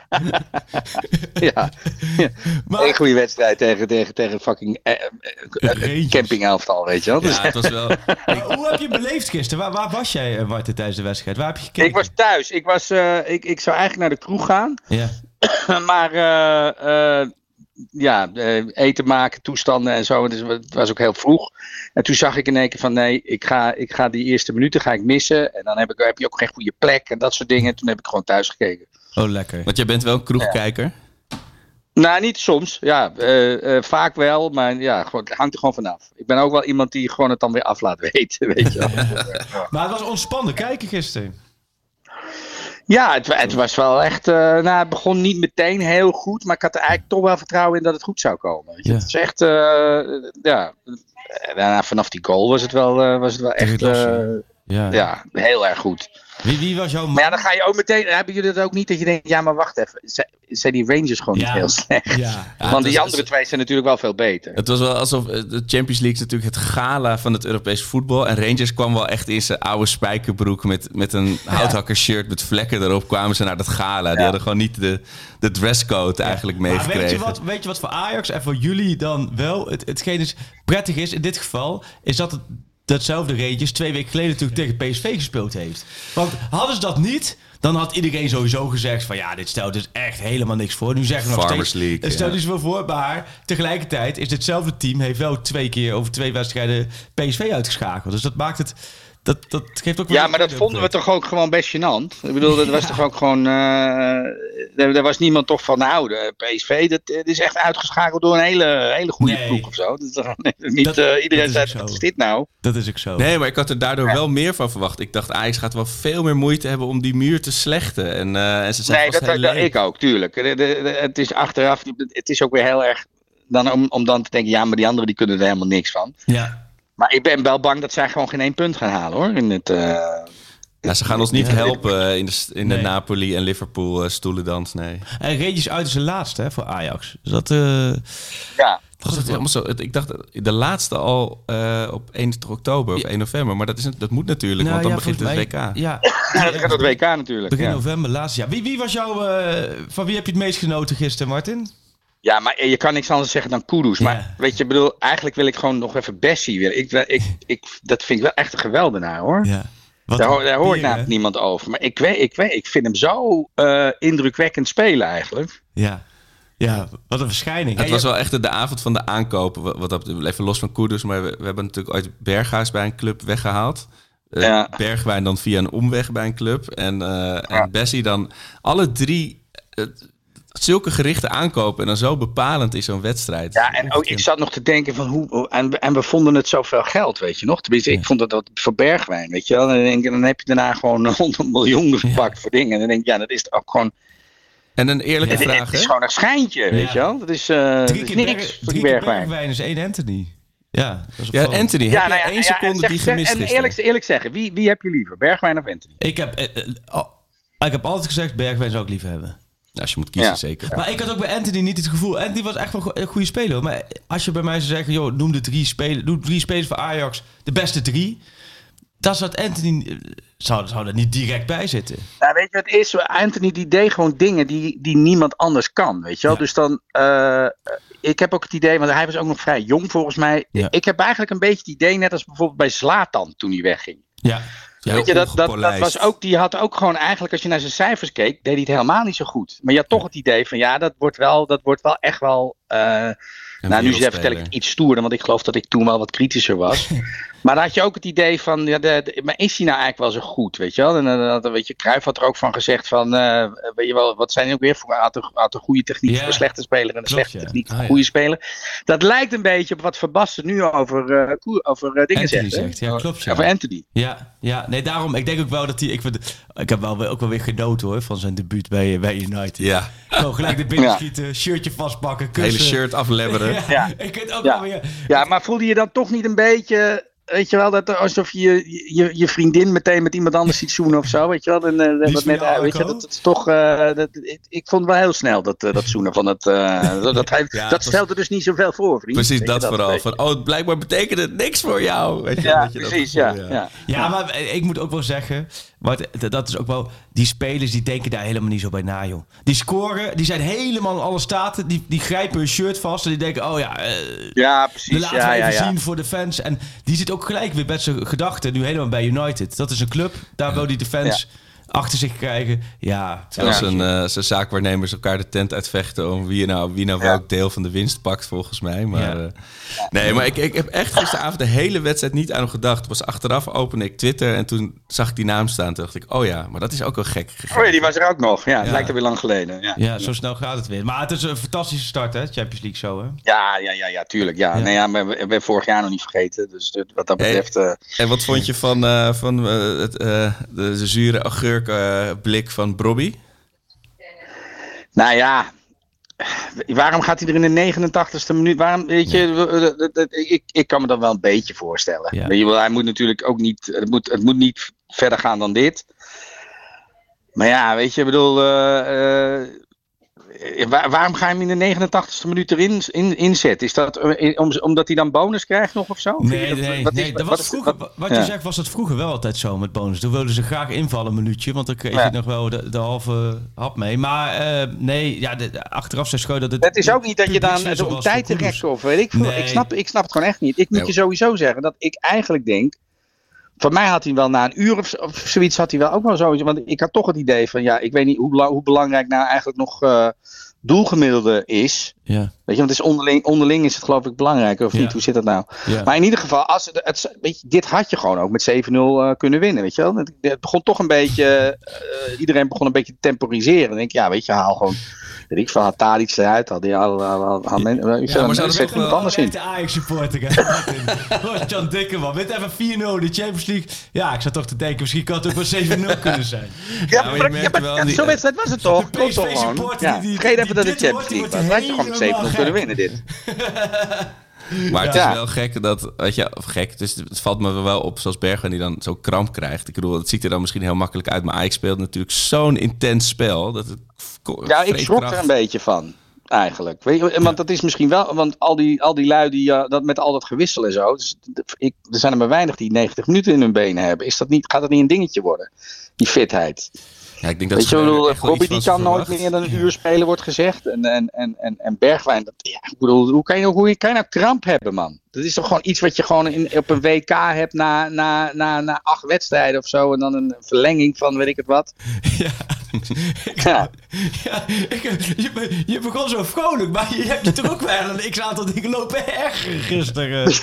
ja. ja. Maar... Een goede wedstrijd tegen, tegen, tegen fucking eh, eh, campingelftal, weet je wel. Ja, het was wel... Hoe heb je beleefd gisteren? Waar, waar was jij, Martin, tijdens de wedstrijd? Waar heb je gekeken? Ik was thuis. Ik, was, uh, ik, ik zou eigenlijk naar de kroeg gaan. Ja. maar... Uh, uh, ja, uh, eten maken, toestanden en zo. Dus het was ook heel vroeg. En toen zag ik in één keer van nee, ik ga, ik ga die eerste minuten ga ik missen. En dan heb, ik, heb je ook geen goede plek en dat soort dingen. Toen heb ik gewoon thuis gekeken. Oh, lekker. Want jij bent wel een kroegkijker? Ja. Nou, niet soms. Ja, uh, uh, vaak wel. Maar ja, gewoon, het hangt er gewoon vanaf. Ik ben ook wel iemand die gewoon het dan weer af laat weten. Weet je wel. ja. Maar het was ontspannen kijken gisteren. Ja, het, het was wel echt... Uh, nou, het begon niet meteen heel goed. Maar ik had er eigenlijk toch wel vertrouwen in dat het goed zou komen. Weet je? Ja. Het is echt... Uh, ja, daarna vanaf die goal was het wel, uh, was het wel echt... Uh, ja. ja, heel erg goed. Wie, wie was jouw man? Maar ja, dan ga je ook meteen... Hebben jullie dat ook niet dat je denkt... Ja, maar wacht even. Zijn die Rangers gewoon ja. niet heel slecht? Ja. Ja, Want die was, andere twee zijn natuurlijk wel veel beter. Het was wel alsof... De Champions League is natuurlijk het gala van het Europees voetbal. En Rangers kwam wel echt in zijn oude spijkerbroek... met, met een ja. houthakker-shirt met vlekken erop... kwamen ze naar dat gala. Die ja. hadden gewoon niet de, de dresscode eigenlijk ja. meegekregen. Maar weet je, wat, weet je wat voor Ajax en voor jullie dan wel... Het, hetgeen is prettig is in dit geval... is dat het... datzelfde Rangers twee weken geleden natuurlijk tegen P S V gespeeld heeft. Want hadden ze dat niet, dan had iedereen sowieso gezegd van ja, dit stelt dus echt helemaal niks voor. Nu zeggen we nog Farmers steeds, League, het stelt ja. dus wel voor, maar tegelijkertijd is ditzelfde team heeft wel twee keer over twee wedstrijden P S V uitgeschakeld. Dus dat maakt het... Dat, dat geeft ook ja, maar dat vonden we toch ook gewoon best gênant. Ik bedoel, dat was ja. toch ook gewoon... Uh, er, er was niemand toch van, nou, de P S V, dat, dat is echt uitgeschakeld door een hele, hele goede nee. ploeg of zo. Dat is toch niet, dat, uh, iedereen zei, wat is dit nou? Dat is ook zo. Nee, maar ik had er daardoor ja. wel meer van verwacht. Ik dacht, Ajax gaat wel veel meer moeite hebben om die muur te slechten. En, uh, en ze zijn nee, dat, dat ik ook, tuurlijk. De, de, de, het is achteraf, het is ook weer heel erg... Dan, om, om dan te denken, ja, maar die anderen die kunnen er helemaal niks van. Ja. Maar ik ben wel bang dat zij gewoon geen één punt gaan halen, hoor. In het, uh, ja, ze gaan ons niet ja, helpen in de, in de nee. Napoli en Liverpool uh, stoelendans, nee. En Rangers uit is de laatste, hè, voor Ajax. Dus dat... Uh... Ja. Was het helemaal zo? Ik dacht de laatste al uh, op eenentwintig oktober of één november. Maar dat, is, dat moet natuurlijk, nou, want dan ja, begint het W K. Ja, ja, dat gaat het W K natuurlijk. Begin ja. november, laatste jaar. Wie, wie was jouw... Uh, van wie heb je het meest genoten gisteren, Martin? Ja, maar je kan niks anders zeggen dan Kudus. Maar ja. weet je, bedoel, eigenlijk wil ik gewoon nog even Bessie weer. Ik, ik, ik, dat vind ik wel echt een geweldenaar, hoor. Ja. Wat daar hoor, daar hoor ik namelijk niemand over. Maar ik weet, ik weet, ik vind hem zo uh, indrukwekkend spelen eigenlijk. Ja. Ja, wat een verschijning. Het was wel echt de avond van de aankopen. Wat dat, even los van Kudus, maar we, we hebben natuurlijk ooit Berghuis bij een club weggehaald. Uh, ja. Bergwijn dan via een omweg bij een club. En, uh, ja. en Bessie dan alle drie... Uh, zulke gerichte aankopen en dan zo bepalend is zo'n wedstrijd. Ja, en ook ik zat nog te denken van hoe... En, en we vonden het zoveel geld, weet je nog. Tenminste, ja. ik vond dat, dat voor Bergwijn, weet je wel. En dan, denk, dan heb je daarna gewoon honderd miljoen gepakt ja. voor dingen. En dan denk ik, ja, dat is ook gewoon... En een eerlijke ja, vraag, Het is gewoon een schijntje, ja. weet je wel. Dat is, uh, drie dat is keer niks Berg, voor drie Bergwijn. Bergwijn is één Anthony. Ja, dat is ja Anthony, heb ja, nou ja, één ja, seconde zeg, die gemist En is. eerlijk, eerlijk zeggen, wie, wie heb je liever? Bergwijn of Anthony? Ik heb, uh, uh, oh, ik heb altijd gezegd, Bergwijn zou ik liever hebben. Als je moet kiezen, ja. zeker. Ja. Maar ik had ook bij Anthony niet het gevoel... Anthony was echt wel een goede speler. Maar als je bij mij zou zeggen... joh, noem de drie spelers, noem drie spelers voor Ajax de beste drie... dan zou Anthony... zou, zou er niet direct bij zitten. Nou, weet je wat het is? Anthony die deed gewoon dingen die, die niemand anders kan. Weet je wel? Ja. Dus dan... Uh, ik heb ook het idee... want hij was ook nog vrij jong volgens mij. Ja. Ik heb eigenlijk een beetje het idee... net als bijvoorbeeld bij Zlatan toen hij wegging. Ja. Ja, weet je, dat, dat, dat was ook, die had ook gewoon eigenlijk, als je naar zijn cijfers keek, deed hij het helemaal niet zo goed. Maar je had toch het idee van, ja, dat wordt wel, dat wordt wel echt wel... Uh, nou, nu vertel ik het iets stoerder, want ik geloof dat ik toen wel wat kritischer was. Maar dan had je ook het idee van, ja, de, de, maar is hij nou eigenlijk wel zo goed, weet je wel? En dan, weet je, Cruijff had er ook van gezegd van, uh, weet je wel, wat zijn die ook weer voor, had een, had een goede techniek yeah. voor een slechte speler en een slechte ja. techniek voor een ah, goede ja. speler. Dat lijkt een beetje op wat Van Basten nu over, uh, over uh, dingen zegt. zegt ja, klopt, ja. Over Anthony. Ja, ja, nee, daarom, ik denk ook wel dat hij, ik, ik heb wel, ook wel weer genoten hoor, van zijn debuut bij, bij United. Ja. Gewoon gelijk de binnen schieten, ja. shirtje vastpakken, kussen. Hele shirt aflebberen. ja, ja. Ik vind ook ja. wel weer... Ja, maar voelde je dan toch niet een beetje... Weet je wel, dat alsof je je, je vriendin meteen met iemand anders ziet zoenen of zo, weet je wel. En, uh, dat, net, uh, weet je, dat, dat is toch, uh, dat, ik, ik vond het wel heel snel dat, uh, dat zoenen van het, uh, dat, dat, hij, ja, dat stelde was... dus niet zoveel voor, vriend. Precies, weet dat, dat vooral. Van, oh, blijkbaar betekent het niks voor jou. Weet je, ja, weet je precies, dat, ja, ja. ja. Ja, maar ik moet ook wel zeggen, maar dat is ook wel, die spelers die denken daar helemaal niet zo bij na, joh. Die scoren, die zijn helemaal in alle staten, die, die grijpen hun shirt vast en die denken, oh ja, uh, ja precies. we laten ja, we even ja, ja. zien voor de fans. En die zit ook gelijk weer met zijn gedachten nu helemaal bij United. Dat is een club, daar ja. wil hij de fans... Ja. achter zich krijgen. Ja, zoals ja. een uh, zijn zaakwaarnemers elkaar de tent uitvechten om wie nou, wie nou ja. welk deel van de winst pakt, volgens mij. Maar, ja. uh, nee, maar ik, ik heb echt gisteravond de hele wedstrijd niet aan hem gedacht. Pas achteraf opende ik Twitter en toen zag ik die naam staan. Toen dacht ik, oh ja, maar dat is ook wel gek. Oh ja, die was er ook nog. Ja, het ja. lijkt er weer lang geleden. Ja. ja, zo snel gaat het weer. Maar het is een fantastische start, hè? Champions League zo, hè? Ja, ja, ja, ja tuurlijk. Ja. Ja. Nee, ja, we hebben vorig jaar nog niet vergeten. Dus wat dat betreft... Hey, uh... En wat vond je van, uh, van uh, het, uh, de, de zure agurk uh, blik van Brobby? Nou ja, waarom gaat hij er in de negenentachtigste minuut? Waarom, weet je, ja. ik, ik kan me dat wel een beetje voorstellen. Ja. Je, hij moet natuurlijk ook niet, het moet, het moet niet verder gaan dan dit. Maar ja, weet je, ik bedoel, uh, uh, Waar, waarom ga je hem in de negenentachtigste minuut erin in, inzetten? Is dat om, omdat hij dan bonus krijgt nog of zo? Nee, dat, nee, wat nee is, dat was vroeger, wat, wat je ja. zegt was dat vroeger wel altijd zo met bonus. Toen wilden ze graag invallen een minuutje, want dan kreeg je ja. nog wel de, de halve hap mee. Maar uh, nee, ja, de, de, achteraf zei Scheu dat het... Het is ook niet dat je dan om tijd te rekken of weet ik veel. Nee. Ik, snap, ik snap het gewoon echt niet. Ik moet nee. je sowieso zeggen dat ik eigenlijk denk... Van mij had hij wel na een uur of, of zoiets had hij wel ook wel zoiets. Want ik had toch het idee van ja, ik weet niet hoe, hoe belangrijk nou eigenlijk nog uh, doelgemiddelde is. Ja. Weet je, want het is onderling, onderling is het geloof ik belangrijker of ja. niet? Hoe zit dat nou? Ja. Maar in ieder geval, als het, het, weet je, dit had je gewoon ook met zeven nul uh, kunnen winnen. Weet je wel? Het, het begon toch een beetje, uh, iedereen begon een beetje te temporiseren. Dan denk ik, ja weet je, haal gewoon... Weet ik van, had daar iets eruit, had hij al, al, al, al men, ja, ja, maar zou er wel anders in. De Ajax-supporter, hè? Jan Dikkerman, met even vier nul de Champions League. Ja, ik zat toch te denken, misschien kan het ook wel zeven nul kunnen zijn. Ja, ja, maar, ja, maar wel, die, zo'n wedstrijd was het toch? Klopt toch gewoon. Ja, vergeet even dat het Champions League was. Had je gewoon met zeven nul kunnen winnen, dit. Maar het ja. is wel gek dat, weet je, of gek, het, is, het valt me wel op zoals Bergwijn die dan zo kramp krijgt. Ik bedoel, het ziet er dan misschien heel makkelijk uit, maar Ajax speelt natuurlijk zo'n intens spel. Dat het ja, ik schrok er een beetje van, eigenlijk. Weet je, want dat is misschien wel, want al die, al die lui die uh, dat met al dat gewissel en zo, dus, ik, er zijn er maar weinig die negentig minuten in hun benen hebben. Is dat niet, gaat dat niet een dingetje worden, die fitheid? Ja, ik denk dat weet je, bedoel, Robbie die kan nooit meer dan een uur spelen, wordt gezegd. En, en, en, en, en Bergwijn, dat, ja, ik bedoel, hoe kan, je, hoe kan je nou kramp hebben, man? Dat is toch gewoon iets wat je gewoon in, op een W K hebt na, na, na, na acht wedstrijden of zo. En dan een verlenging van weet ik het wat. Ja, ik, ja. ja ik, je, je begon zo vrolijk, maar je hebt je toch ook wel een x-aantal dingen lopen ergeren gisteren.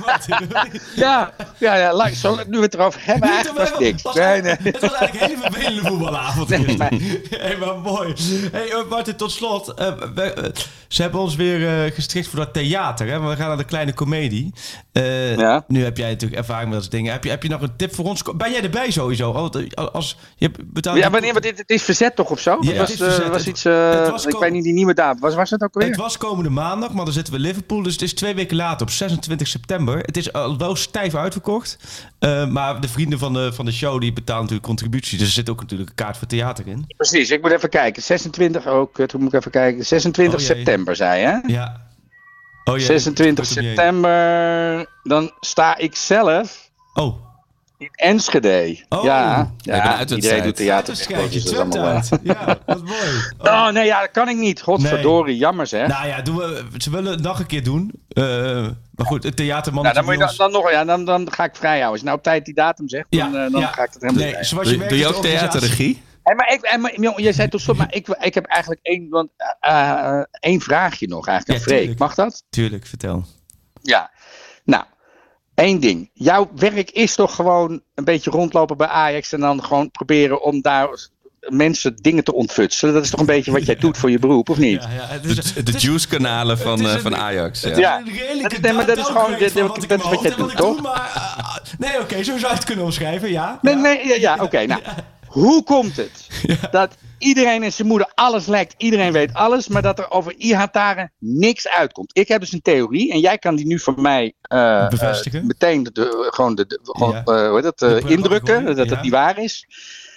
ja, ja, ja lang, zo, nu we het erover hebben, niet eigenlijk was niks. Was, nee, nee. Het was eigenlijk een hele vervelende voetbalavond. Nee, maar... Hey, maar mooi. Hey, uh, Martin, tot slot. Uh, we, uh, ze hebben ons weer uh, gestrikt voor dat theater. Hè? We gaan naar de kleine komedie. Uh, ja. Nu heb jij natuurlijk ervaring met dat soort dingen. Heb je, heb je nog een tip voor ons? Ben jij erbij sowieso? Als, als, je betaalt ja, wanneer, maar dit, het is verzet toch of zo? Ja, het was, uh, was iets, uh, was ik kom... weet niet die nieuwe datum. Was, was het ook weer? Het was komende maandag, maar dan zitten we Liverpool. Dus het is twee weken later, op zesentwintig september. Het is al wel stijf uitverkocht. Uh, maar de vrienden van de, van de show die betalen natuurlijk contributie. Dus er zit ook natuurlijk een kaart voor theater in. Precies, ik moet even kijken. zesentwintig ook, toen moet ik even kijken. zesentwintig oh, september, zei je? Ja. Oh, jee. zesentwintig september, dan sta ik zelf oh. in Enschede. Oh. Ja, ja uit iedereen doet theater. Ja, ja, wat mooi. Oh. oh nee, ja, dat kan ik niet. Godverdorie, nee. Jammer zeg. Nou ja, doen we, ze willen het nog een keer doen. Uh, maar goed, het theaterman... Nou, dan, moet je dan, dan, nog, ja, dan, dan ga ik vrij houden. Als je nou op tijd die datum zegt, dan, ja, uh, dan ja. ga ik het helemaal nee, zoals je Doe, doe je ook theaterregie? Hey, maar ik, en, maar, jongen, jij zei toch stop, maar ik, ik heb eigenlijk één, want, uh, één vraagje nog eigenlijk aan ja, Freek. Mag dat? Tuurlijk, vertel. Ja, nou, één ding. Jouw werk is toch gewoon een beetje rondlopen bij Ajax en dan gewoon proberen om daar mensen dingen te ontfutselen. Dat is toch een beetje wat jij doet voor je beroep, of niet? Ja, ja, het is, de de juice-kanalen van, uh, van Ajax. Ja, ja. Dat, nee, maar dat is gewoon dat, dat, dat is wat jij doet, toch? Doe, maar, uh, nee, oké, okay, zo zou je het kunnen omschrijven, ja. Nee, nee, ja, ja oké, okay, nou. Ja. Hoe komt het ja. dat iedereen en zijn moeder alles lijkt, iedereen weet alles, maar dat er over Ihataren niks uitkomt? Ik heb dus een theorie en jij kan die nu voor mij uh, bevestigen. Uh, meteen de, de, gewoon, de, de, gewoon ja. uh, hoe heet dat, uh, indrukken, gewoon, dat ja. het niet waar is.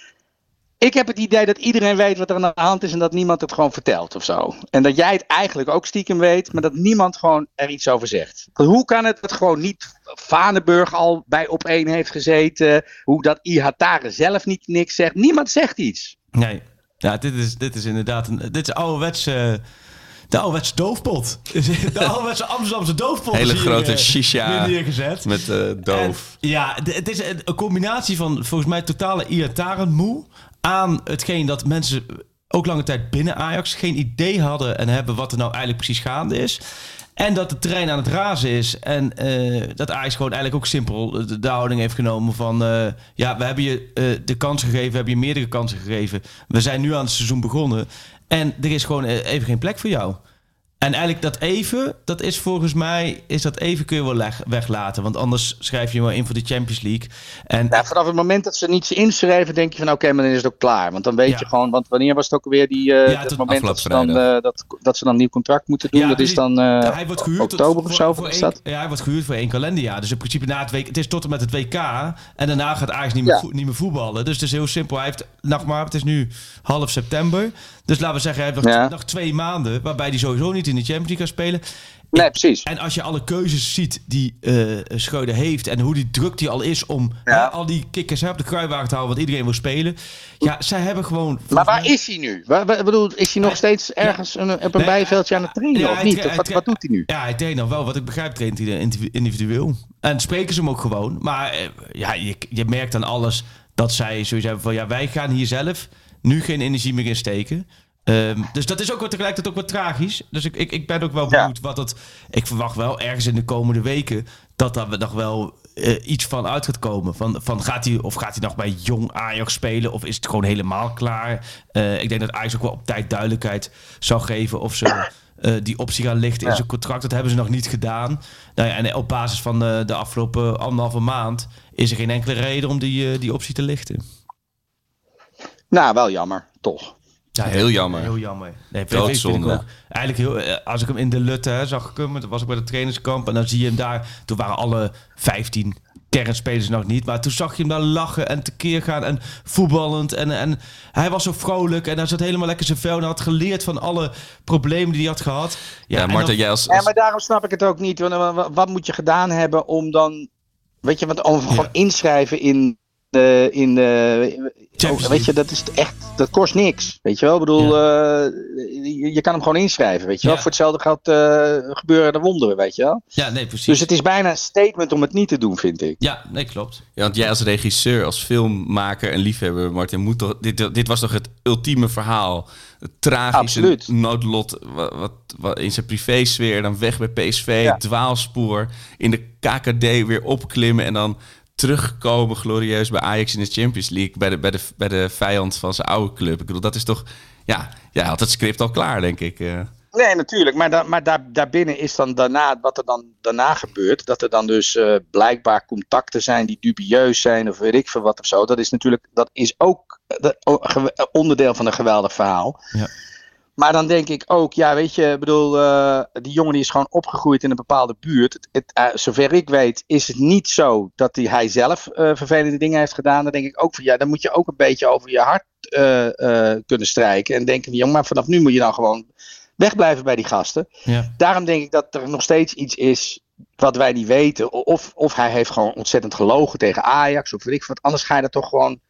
Ik heb het idee dat iedereen weet wat er aan de hand is en dat niemand het gewoon vertelt of zo. En dat jij het eigenlijk ook stiekem weet, maar dat niemand gewoon er iets over zegt. Hoe kan het dat gewoon niet Vaneburg al bij op één heeft gezeten? Hoe dat Ihataren zelf niet niks zegt? Niemand zegt iets. Nee, ja, dit is, dit is inderdaad een, dit is ouderwetse... De ouderwetse doofpot. De ouderwetse Amsterdamse doofpot. Hele is grote hier, shisha neergezet. Met uh, doof. En, ja, de, het is een, een combinatie van volgens mij totale Ihataren moe aan hetgeen dat mensen ook lange tijd binnen Ajax geen idee hadden en hebben wat er nou eigenlijk precies gaande is. En dat het terrein aan het razen is. En uh, dat Ajax gewoon eigenlijk ook simpel de, de houding heeft genomen van... Uh, ja, we hebben je uh, de kans gegeven, we hebben je meerdere kansen gegeven. We zijn nu aan het seizoen begonnen. En er is gewoon even geen plek voor jou. En eigenlijk dat even, dat is volgens mij, is dat even kun je wel leg, weglaten. Want anders schrijf je maar in voor de Champions League. En ja, vanaf het moment dat ze niet inschrijven, denk je van oké, okay, maar dan is het ook klaar. Want dan weet ja. je gewoon, want wanneer was het ook weer die, uh, ja, het moment dat ze, dan, uh, dat, dat ze dan een nieuw contract moeten doen? Ja, dat is dan uh, hij wordt gehuurd oktober tot, of zo? Voor, voor een, ja, hij wordt gehuurd voor één kalenderjaar. Dus in principe na het W K, het is tot en met het W K. En daarna gaat Ajax niet meer, ja. vo, niet meer voetballen. Dus het is heel simpel. Hij heeft, nog maar, het is nu half september. Dus laten we zeggen, hij heeft nog, ja. nog twee maanden, waarbij hij sowieso niet in de Champions League kan spelen. Nee, precies. En als je alle keuzes ziet die uh, Schreuder heeft en hoe die druk die al is om ja. hè, al die kikkers hè, op de kruiwagen te houden, want iedereen wil spelen. Ja, zij hebben gewoon... Maar waar mij... is hij nu? Waar, waar, bedoel, is hij nog hij, steeds ergens ja, een, op een nee, bijveldje aan het trainen ja, of niet? Tra- of wat, tra- wat doet hij nu? Ja, hij traint nog wel. Wat ik begrijp traint hij individueel. En spreken ze hem ook gewoon. Maar uh, ja, je, je merkt aan alles dat zij zoiets hebben van ja, wij gaan hier zelf nu geen energie meer in steken. Um, dus dat is ook wat tegelijkertijd ook wat tragisch. Dus ik, ik, ik ben ook wel benieuwd ja. wat het... Ik verwacht wel ergens in de komende weken dat daar nog wel uh, iets van uit gaat komen. Van, van gaat hij, of gaat hij nog bij jong Ajax spelen? Of is het gewoon helemaal klaar? Uh, ik denk dat Ajax ook wel op tijd duidelijkheid zou geven of ze uh, die optie gaan lichten in ja. zijn contract. Dat hebben ze nog niet gedaan. Nou ja, en op basis van uh, de afgelopen anderhalve maand is er geen enkele reden om die, uh, die optie te lichten. Nou, wel jammer, toch. Ja, heel jammer. Heel jammer. Nee, Doodzonde. Ook, eigenlijk heel, als ik hem in de Lutte hè, zag ik hem, dan was ik bij de trainerskamp en dan zie je hem daar. Toen waren alle vijftien kernspelers nog niet, maar toen zag je hem daar lachen en tekeer gaan en voetballend en, en hij was zo vrolijk en hij zat helemaal lekker zijn vel en had geleerd van alle problemen die hij had gehad. Ja, ja Marten, jij als, als... Ja, maar daarom snap ik het ook niet. Wat, wat moet je gedaan hebben om dan, weet je, wat om ja. gewoon inschrijven in de, in de, oh, weet je, dat is echt, dat kost niks, weet je wel. Ik bedoel, ja. uh, je, je kan hem gewoon inschrijven, weet je wel. Ja. Voor hetzelfde geld uh, gebeuren er wonderen, weet je wel. Ja, nee, precies. Dus het is bijna een statement om het niet te doen, vind ik. Ja, nee, klopt. Ja, want jij als regisseur, als filmmaker en liefhebber, Martin, moet toch, dit, dit was toch het ultieme verhaal? Het tragische Absoluut. noodlot wat, wat, wat in zijn privésfeer, dan weg bij P S V, ja. dwaalspoor, in de K K D weer opklimmen en dan terugkomen glorieus bij Ajax in de Champions League, bij de, bij de, bij de vijand van zijn oude club. Ik bedoel, dat is toch... Ja, jij had het script al klaar, denk ik. Uh. Nee, natuurlijk. Maar, da, maar daar, daarbinnen is dan daarna, wat er dan daarna gebeurt, dat er dan dus uh, blijkbaar contacten zijn die dubieus zijn, of weet ik veel wat of zo. Dat is natuurlijk, dat is ook de, onderdeel van een geweldig verhaal. Ja. Maar dan denk ik ook, ja, weet je, ik bedoel, uh, die jongen die is gewoon opgegroeid in een bepaalde buurt. Het, het, uh, zover ik weet, is het niet zo dat die, hij zelf uh, vervelende dingen heeft gedaan. Dan denk ik ook van, ja, dan moet je ook een beetje over je hart uh, uh, kunnen strijken. En denken, jongen, maar vanaf nu moet je dan gewoon wegblijven bij die gasten. Ja. Daarom denk ik dat er nog steeds iets is wat wij niet weten. Of, of hij heeft gewoon ontzettend gelogen tegen Ajax, of weet ik wat. Anders ga je dat toch gewoon...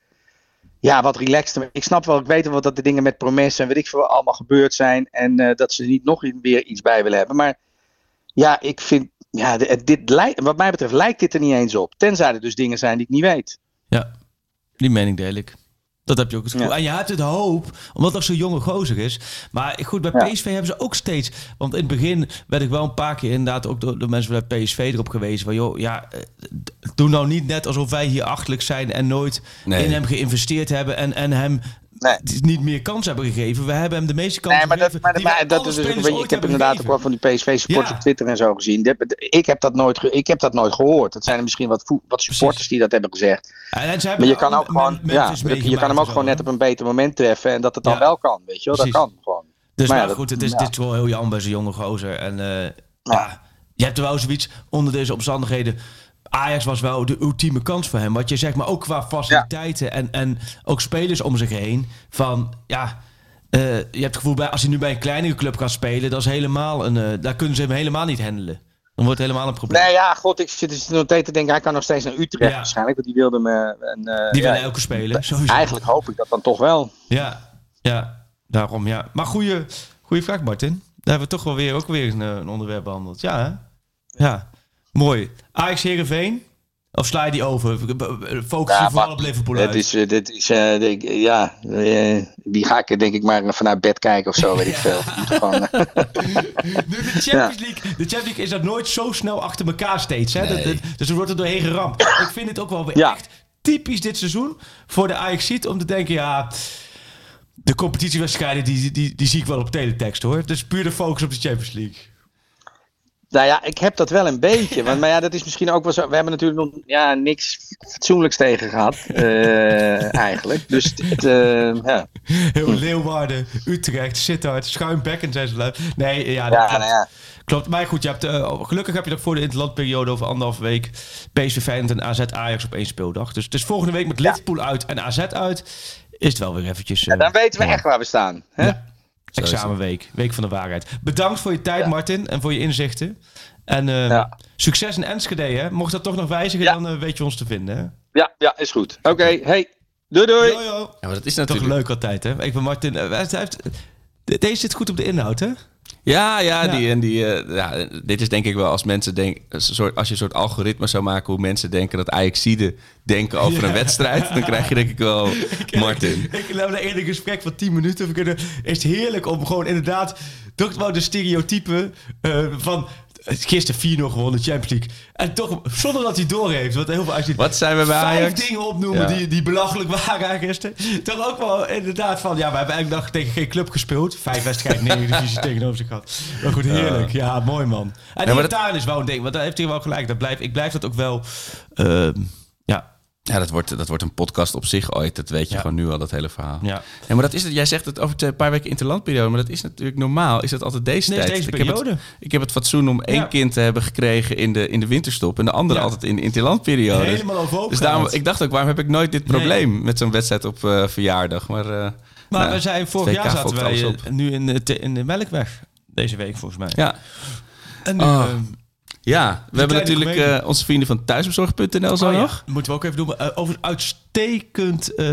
Ja, wat relaxed. Ik snap wel, ik weet wel dat de dingen met Promes en weet ik veel allemaal gebeurd zijn. En uh, dat ze er niet nog weer iets bij willen hebben. Maar ja, ik vind, ja, dit, dit lijkt, wat mij betreft lijkt dit er niet eens op. Tenzij er dus dingen zijn die ik niet weet. Ja, die mening deel ik. Dat heb je ook het gevoel. Ja. En je hebt het hoop, omdat het nog zo'n jonge gozer is. Maar goed, bij ja. P S V hebben ze ook steeds... Want in het begin werd ik wel een paar keer inderdaad ook door, door mensen bij P S V erop gewezen. Van joh, ja, doe nou niet net alsof wij hier achterlijk zijn en nooit nee. in hem geïnvesteerd hebben. En, en hem nee. niet meer kans hebben gegeven. We hebben hem de meeste kansen nee, maar dat, gegeven. Maar, maar dat is dus, ik heb inderdaad gegeven. ook wel van die P S V-supporters ja. op Twitter en zo gezien. Ik heb dat nooit, ge, ik heb dat nooit gehoord. Dat zijn er misschien wat, vo, wat supporters Precies. die dat hebben gezegd. En maar je kan ook gewoon, ja, je kan hem ook gewoon net op een beter moment treffen en dat het dan ja. wel kan, weet je wel. Dat kan gewoon. Dus maar, maar ja, goed, het is, ja. dit is wel heel jammer bij zo'n jonge gozer. En uh, ja. ja, je hebt er wel zoiets onder deze omstandigheden. Ajax was wel de ultieme kans voor hem. Wat je zegt, maar ook qua faciliteiten ja. en, en ook spelers om zich heen. Van ja, uh, je hebt het gevoel bij als hij nu bij een kleinere club gaat spelen, dat is helemaal een, uh, daar kunnen ze hem helemaal niet handelen. Dan wordt het helemaal een probleem. Nee, ja, god, ik zit dus nog steeds te denken, hij kan nog steeds naar Utrecht ja. waarschijnlijk, want die wilde me. En, uh, die wil ja, elke spelen. Sowieso. Eigenlijk hoop ik dat dan toch wel. Ja, ja, daarom ja. Maar goede, goede vraag, Martin. Daar hebben we toch wel weer ook weer een, een onderwerp behandeld. Ja, hè? Ja. Mooi. Ajax Heerenveen? Of sla je die over? Focus je ja, vooral op Liverpool uit? Dit is, dit is uh, de, ja, uh, die ga ik denk ik maar vanuit bed kijken of zo, weet ik veel. Gewoon, uh. de, Champions League, de Champions League is dat nooit zo snel achter elkaar steeds. Hè? Nee. Dat, dat, dus er wordt er doorheen geramd. Ik vind het ook wel weer ja. echt typisch dit seizoen voor de Ajaxiet om te denken, ja... de competitiewedstrijden, die, die, die zie ik wel op teletext, hoor. Dus puur de focus op de Champions League. Nou ja, ik heb dat wel een beetje. Want, maar ja, dat is misschien ook wel zo. We hebben natuurlijk nog ja, niks fatsoenlijks tegen gehad. Uh, eigenlijk. Dus het, uh, ja. Heel Leeuwarden, Utrecht, Sittard, Schuimbekken zijn ze lui. Nee, ja, dat ja, klopt. nou ja. Klopt. Maar goed, je hebt, uh, gelukkig heb je dat voor de interlandperiode over anderhalve week P S V Feyenoord en A Z Ajax op één speeldag. Dus, dus volgende week met Liverpool ja. uit en A Z uit is het wel weer eventjes... Uh, ja, dan weten we ja. echt waar we staan. Hè? Ja. Examenweek, week van de waarheid. Bedankt voor je tijd, ja. Martin, en voor je inzichten. En uh, ja. succes in Enschede, hè? Mocht dat toch nog wijzigen, ja. dan uh, weet je ons te vinden, hè? Ja, ja, is goed. Oké, okay, hey, doei doei. Yo, yo. Ja, maar dat is natuurlijk toch leuk altijd, hè? Ik ben Martin. Uh, hij heeft, deze zit goed op de inhoud, hè? Ja, ja, ja. Die, en die, uh, ja, dit is denk ik wel als mensen denken, als je een soort algoritme zou maken hoe mensen denken dat Ajaxiden denken over ja. een wedstrijd, dan krijg je denk ik wel Martin. Ik, ik heb een eerder gesprek van tien minuten. We kunnen, is het heerlijk om gewoon inderdaad toch wel de stereotypen uh, van gisteren vier nul gewonnen, Champions League. En toch, zonder dat hij doorheeft. Want heel veel als je Wat zijn we bij vijf Ajax? dingen opnoemen ja. die, die belachelijk waren gisteren. Toch ook wel inderdaad van, ja, we hebben eigenlijk dag tegen geen club gespeeld. Vijf wedstrijden, negen divisie tegenover zich gehad. Maar goed, heerlijk. Ja, ja mooi man. En ja, die taal is wel een ding, want daar heeft hij wel gelijk. Dat blijf, ik blijf dat ook wel, uh, ja... Ja, dat wordt, dat wordt een podcast op zich ooit. Dat weet je ja. gewoon nu al, dat hele verhaal. Ja. Ja, maar dat is het. Jij zegt het over een paar weken interlandperiode. Maar dat is natuurlijk normaal. Is dat altijd deze nee, tijd? Deze ik, periode. heb het, ik heb het fatsoen om één ja. kind te hebben gekregen in de, in de winterstop. En de andere ja. altijd in de interlandperiode. Helemaal overhoop. Dus daarom, ik dacht ook, waarom heb ik nooit dit probleem nee. met zo'n wedstrijd op uh, verjaardag? Maar, uh, maar nou, we zijn vorig jaar zaten wij uh, nu in de, in de Melkweg. Deze week volgens mij. Ja. En, oh. uh, Ja, we hebben natuurlijk uh, onze vrienden van thuisbezorg punt n l zo oh, nog. Ja. Moeten we ook even doen. Uh, over uitstekend uh,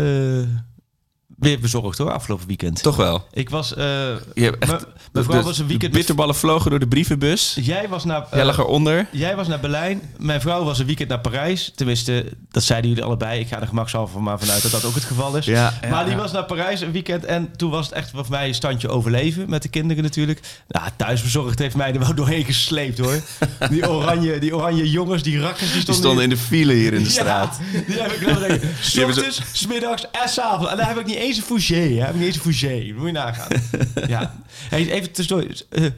weer bezorgd hoor, afgelopen weekend. Toch wel. Ik was... Uh, je hebt echt, mevrouw was een weekend... De bitterballen vlogen door de brievenbus. Jij was naar... Uh, jij lag eronder. Jij was naar Berlijn. Mijn vrouw was een weekend naar Parijs. Tenminste, dat zeiden jullie allebei. Ik ga er gemakshalve maar vanuit dat dat ook het geval is. Ja, maar ja, die ja. was naar Parijs een weekend. En toen was het echt voor mij een standje overleven. Met de kinderen natuurlijk. Nou, thuisbezorgd heeft mij er wel doorheen gesleept hoor. Die oranje, die oranje jongens, die rakkers. Die stonden, die stonden in de file hier in de straat. Ja, die heb ik nog denken. 's ochtends, 's middags en 's avonds. En daar heb ik niet eens een Fouché. Heb ik niet eens een Fouché. Moet je nagaan. Ja. Hey, even tussendoor. Uh,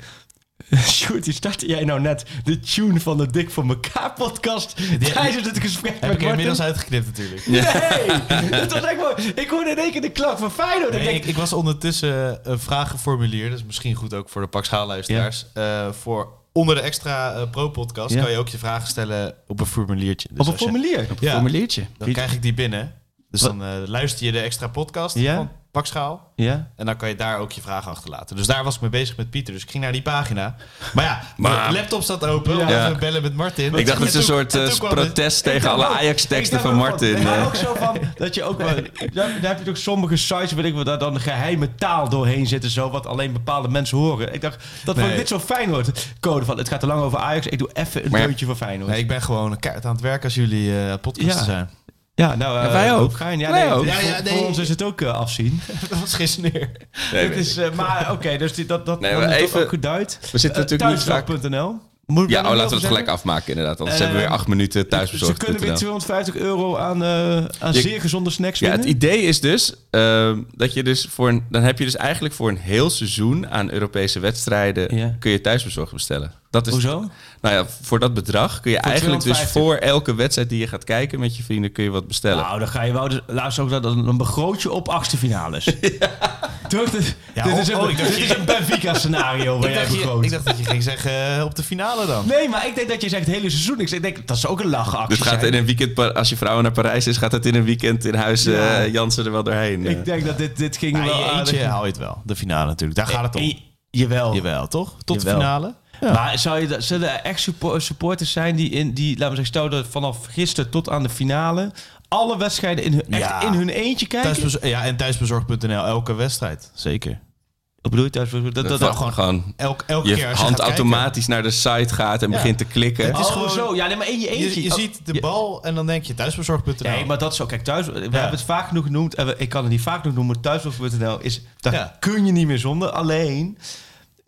Sjoerd, startte jij nou net de tune van de Dik voor Mekaar podcast tijdens het gesprek heb met ik inmiddels uitgeknipt natuurlijk. Nee, dat was echt mooi. Ik hoorde in één keer de klank van Feyenoord. Nee, ik, ik was ondertussen een vragenformulier, dat is misschien goed ook voor de Pak Schaal-luisteraars. Ja. Uh, voor onder de extra uh, pro-podcast ja. kan je ook je vragen stellen op een formuliertje. Dus op een formulier? Je, op een ja, formuliertje. Dan krijg ik die binnen. Dus Wat? dan uh, luister je de extra podcast ja? van Pak Schaal. Ja? En dan kan je daar ook je vragen achterlaten. Dus daar was ik mee bezig met Pieter. Dus ik ging naar die pagina. Maar ja, maar, mijn laptop staat open. Ja. Ja. We bellen met Martin. Ik dacht dat het een soort uh, protest de, tegen alle Ajax-teksten van Martin. Van, maar ook zo van, dat je ook wel... Daar, daar heb je toch sommige sites, weet ik wel, daar dan geheime taal doorheen zitten. Zo, wat alleen bepaalde mensen horen. Ik dacht, dat nee. dit zo fijn wordt. Code van, het gaat te lang over Ajax. Ik doe even een deuntje voor Feyenoord. Nee, ik ben gewoon een kaart aan het werk als jullie uh, podcasten ja. zijn. Ja, nou, uh, ja, wij ook. Fijn. Ja, wij nee, ook. Ja, ja, nee. Voor ons is het ook uh, afzien. Dat was gisteren neer. Nee, is, uh, maar oké, okay, dus die, dat, dat nee, wordt even, ook geduid. We zitten uh, natuurlijk niet vaak... punt n l Ja, oh, laten we het gelijk afmaken inderdaad. Anders uh, hebben we weer acht minuten thuisbezorgd. Ze kunnen weer tweehonderdvijftig euro aan, uh, aan je, zeer gezonde snacks winnen. Ja, het idee is dus uh, dat je dus voor een, dan heb je dus eigenlijk voor een heel seizoen aan Europese wedstrijden ja. kun je thuisbezorgd bestellen. Dat is, Hoezo? Nou ja, voor dat bedrag kun je voor eigenlijk dus voor elke wedstrijd die je gaat kijken met je vrienden kun je wat bestellen. Nou, dan ga je wel, dus, laat ook dat een begroot je op achtste finales. ja. Toch? Dit, ja, dit, is, een, oh, dit is een Benfica scenario waar jij begroot. Ik dacht dat je ging zeggen uh, op de finale dan. Nee, maar ik denk dat je zegt het hele seizoen. Ik denk dat is ook een lachactie. Dus gaat in een weekend, als je vrouw naar Parijs is, gaat het in een weekend in huis ja. uh, Jansen er wel doorheen. Ik denk dat dit, dit ging ja, wel aan. Eentje haal je het wel. De finale natuurlijk. Daar gaat het om. E- jawel. Jawel, toch? Tot Jawel. de finale. Ja. Maar zou je, zullen er echt supporters zijn die, in, die laten we zeggen, stel dat vanaf gisteren tot aan de finale alle wedstrijden in hun, echt ja. in hun eentje kijken? Thuisbezorg, ja, en thuisbezorg punt n l, elke wedstrijd. Zeker. Wat bedoel je thuisbezorg? Dat, dat, dat, dat gewoon, gewoon elk, elke je keer als je hand automatisch naar de site gaat en ja. begint te klikken. Het is oh, gewoon zo. Ja, nee, maar in je eentje. Je, je ziet de bal en dan denk je thuisbezorg punt n l. Nee, maar dat is zo. Kijk, thuis, we ja. hebben het vaak genoeg genoemd. En ik kan het niet vaak genoeg noemen. thuisbezorg punt n l is, daar ja. kun je niet meer zonder. Alleen...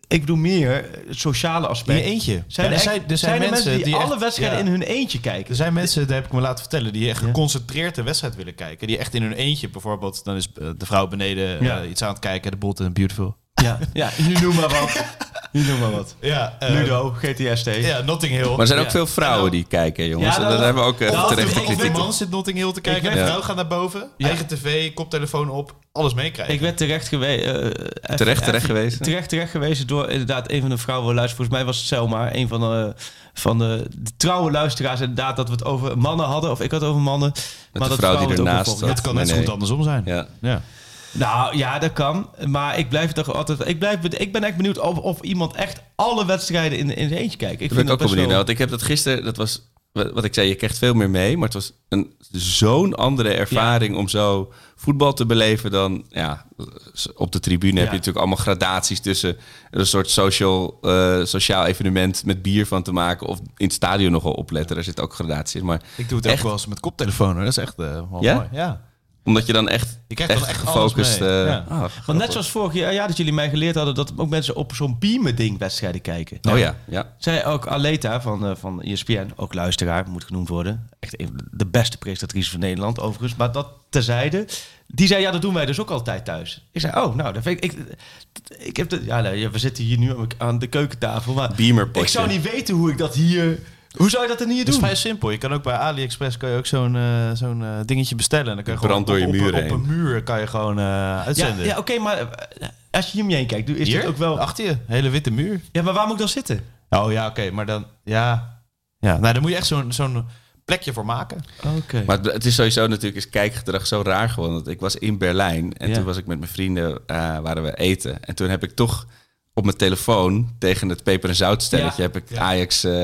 Ik bedoel meer het sociale aspect. In je eentje. Zijn ja, er, er zijn, er zijn, zijn er mensen, mensen die, die alle echt, wedstrijden ja. in hun eentje kijken? Er zijn mensen, dat heb ik me laten vertellen, die echt geconcentreerd de wedstrijd willen kijken. Die echt in hun eentje, bijvoorbeeld, dan is de vrouw beneden ja. uh, iets aan het kijken, de Bold and Beautiful. Ja, ja, nu noem maar wat. Nu noem maar wat. Ja, uh, Ludo, G T S T. Ja, Notting Hill. Maar er zijn ook ja. veel vrouwen dan, die kijken, jongens. Ja, en dat hebben we ook uh, terecht de, kritiek. de man zit Notting Hill te kijken, en de vrouw gaat naar boven. Ja. Eigen tv, koptelefoon op, alles meekrijgen. Ik werd terecht geweest. Uh, terecht, terecht geweest. Terecht, terecht geweest door inderdaad een van de vrouwen luisteren. Volgens mij was het Selma, een van de, van de, de trouwe luisteraars. Inderdaad, dat we het over mannen hadden. Of ik had het over mannen. Met maar de dat vrouw die ernaast zat. Het kan net zo goed andersom zijn. Ja. ja. Nou ja, dat kan. Maar ik blijf toch altijd. Ik, blijf, ik ben echt benieuwd of, of iemand echt alle wedstrijden in, in zijn eentje kijkt. Ik dat vind ben ik ook wel benieuwd. wel... Want ik heb dat gisteren. Dat was wat ik zei. Je krijgt veel meer mee. Maar het was een zo'n andere ervaring ja. om zo voetbal te beleven dan. Ja, op de tribune ja. heb je natuurlijk allemaal gradaties tussen een soort social, uh, sociaal evenement met bier van te maken. Of in het stadion nogal opletten. Daar zit ook gradaties. Maar ik doe het echt... ook wel eens met koptelefoon. Hoor. Dat is echt uh, wel ja? mooi. Ja. Omdat je dan echt, je krijgt echt, dan echt gefocust... Uh, ja. oh, Want net zoals vorig jaar ja, dat jullie mij geleerd hadden... dat ook mensen op zo'n beamen-ding wedstrijden kijken. Oh ja, ja. Zij ook Aleta van, uh, van E S P N, ook luisteraar, moet genoemd worden. Echt een, de beste presentatrice van Nederland, overigens. Maar dat terzijde. Die zei, ja, dat doen wij dus ook altijd thuis. Ik zei, oh, nou, dat vind ik... Ik, ik heb de, ja, nou, we zitten hier nu aan de keukentafel. Maar Beamerpotje. Ik zou niet weten hoe ik dat hier... Hoe zou je dat er niet doen? Het is vrij simpel. Je kan ook bij AliExpress kan je ook zo'n uh, zo'n uh, dingetje bestellen. En dan kan je brand gewoon door je op, muur op, op een muur kan je gewoon uh, uitzenden. Ja, ja oké, okay, maar uh, als je hier om je heen kijkt, is hier? het ook wel... Achter je, hele witte muur. Ja, maar waar moet ik dan zitten? Oh ja, oké, okay, maar dan... Ja, ja, nou, dan moet je echt zo'n zo'n plekje voor maken. Oké. Okay. Maar het is sowieso natuurlijk is kijkgedrag zo raar geworden. Want ik was in Berlijn en ja. toen was ik met mijn vrienden, uh, waren we eten. En toen heb ik toch... op mijn telefoon tegen het peper- en zoutstelletje ja. heb ik ja. Ajax... Uh,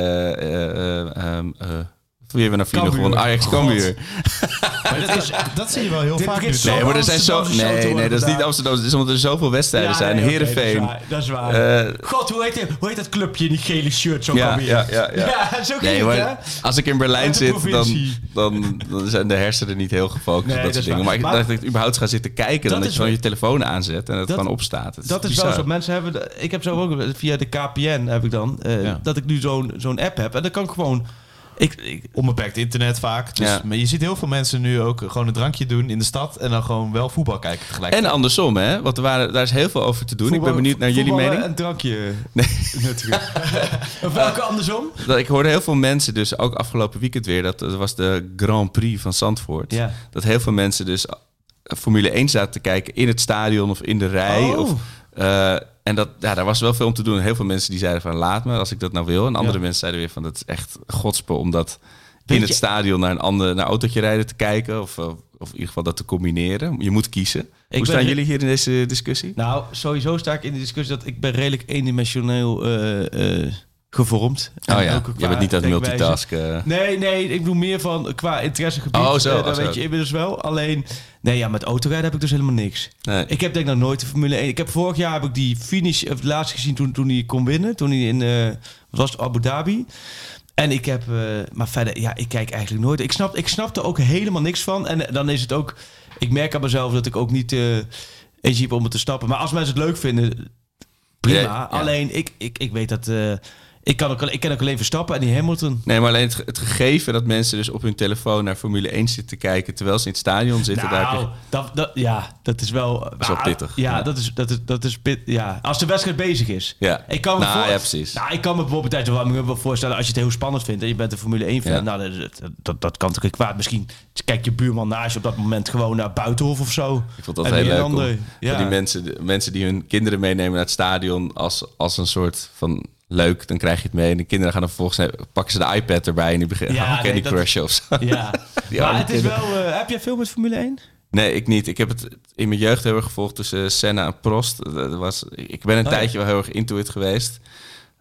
uh, um, uh, wie hebben we nou vrienden gewonnen? Ajax Cambuur. Maar dat, is, dat zie je wel heel vaak nu. Nee, maar er zijn zo... Nee, nee, dat is niet Amsterdam. Het is omdat er zoveel wedstrijden ja, zijn. Nee, Heerenveen. Okay, dat is waar. Dat is waar. Uh, God, hoe heet, die, hoe heet dat clubje in die gele shirt? Zo ja, ja, ja, ja. ja, zo nee, het, maar als ik in Berlijn zit, dan, dan, dan zijn de hersenen niet heel gefocust nee, op dat, dat soort dingen. Maar, maar ik dacht dat ik überhaupt ga zitten kijken, dan dat je gewoon je telefoon aanzet en het gewoon opstaat. Dat is, dat is wel zo. Mensen hebben... Ik heb zo ook via de K P N heb ik dan, uh, ja. dat ik nu zo'n zo'n app heb. En dan kan ik gewoon... Ik, ik, onbeperkt internet vaak. Dus, ja. Maar je ziet heel veel mensen nu ook gewoon een drankje doen in de stad en dan gewoon wel voetbal kijken tegelijk. En andersom, hè? Want er waren, daar is heel veel over te doen. Voetbal, ik ben benieuwd naar jullie mening. Een drankje. Nee. Natuurlijk. Of welke uh, andersom? Dat, ik hoorde heel veel mensen dus, ook afgelopen weekend weer, dat, dat was de Grand Prix van Zandvoort. Ja. Dat heel veel mensen dus Formule één zaten te kijken in het stadion of in de rij. Oh. Of, uh, en dat, ja, daar was wel veel om te doen. Heel veel mensen die zeiden van laat me als ik dat nou wil. En andere ja. mensen zeiden weer van dat is echt godspe om dat in het stadion naar een ander naar autootje rijden te kijken. Of, of in ieder geval dat te combineren. Je moet kiezen. Ik Hoe staan re- jullie hier in deze discussie? Nou, sowieso sta ik in de discussie dat ik ben redelijk eendimensioneel uh, uh, gevormd. Oh ja, je bent niet aan het multitasken. Nee, nee, ik bedoel meer van qua interessegebied. Oh, zo, uh, dat oh, weet zo. je inmiddels wel. Alleen, nee, ja, met autorijden heb ik dus helemaal niks. Nee. Ik heb denk ik nog nooit de Formule één. Ik heb vorig jaar heb ik die finish of laatst gezien toen, toen hij kon winnen. Toen hij in, uh, wat was het, Abu Dhabi. En ik heb, uh, maar verder, ja, ik kijk eigenlijk nooit. Ik snap, ik snap er ook helemaal niks van. En dan is het ook, ik merk aan mezelf dat ik ook niet uh, eens heb om het te stappen. Maar als mensen het leuk vinden, prima. Ja, ja. Alleen, ik, ik, ik weet dat... Uh, Ik, kan ook, ik ken ook alleen Verstappen en die Hamilton. Nee, maar alleen het, het gegeven dat mensen dus op hun telefoon naar Formule één zitten kijken terwijl ze in het stadion zitten. Nou, daar je... dat, dat, ja, dat is wel... Dat is wel pittig. Ja, ja. dat is, dat is, dat is pit, ja. Als de wedstrijd bezig is. Ja, ik kan me nou, voor, ja precies. Nou, ik kan me bijvoorbeeld tijdens de warming-up wel voorstellen, als je het heel spannend vindt en je bent een Formule één fan, ja. nou, dat, dat, dat kan toch niet kwaad. Misschien kijk je buurman naast je op dat moment gewoon naar Buitenhof of zo. Ik vond dat heel leuk. Andere, ja. Die mensen, de, mensen die hun kinderen meenemen naar het stadion als, als een soort van... leuk, dan krijg je het mee. En de kinderen gaan dan vervolgens pakken ze de iPad erbij en die beginnen ja, Candy nee, Crush of zo. Ja, maar het is wel... Uh, heb jij veel met Formule één? Nee, ik niet. Ik heb het in mijn jeugd heel erg gevolgd tussen Senna en Prost. Dat was, ik ben een oh, tijdje ja. wel heel erg into it geweest.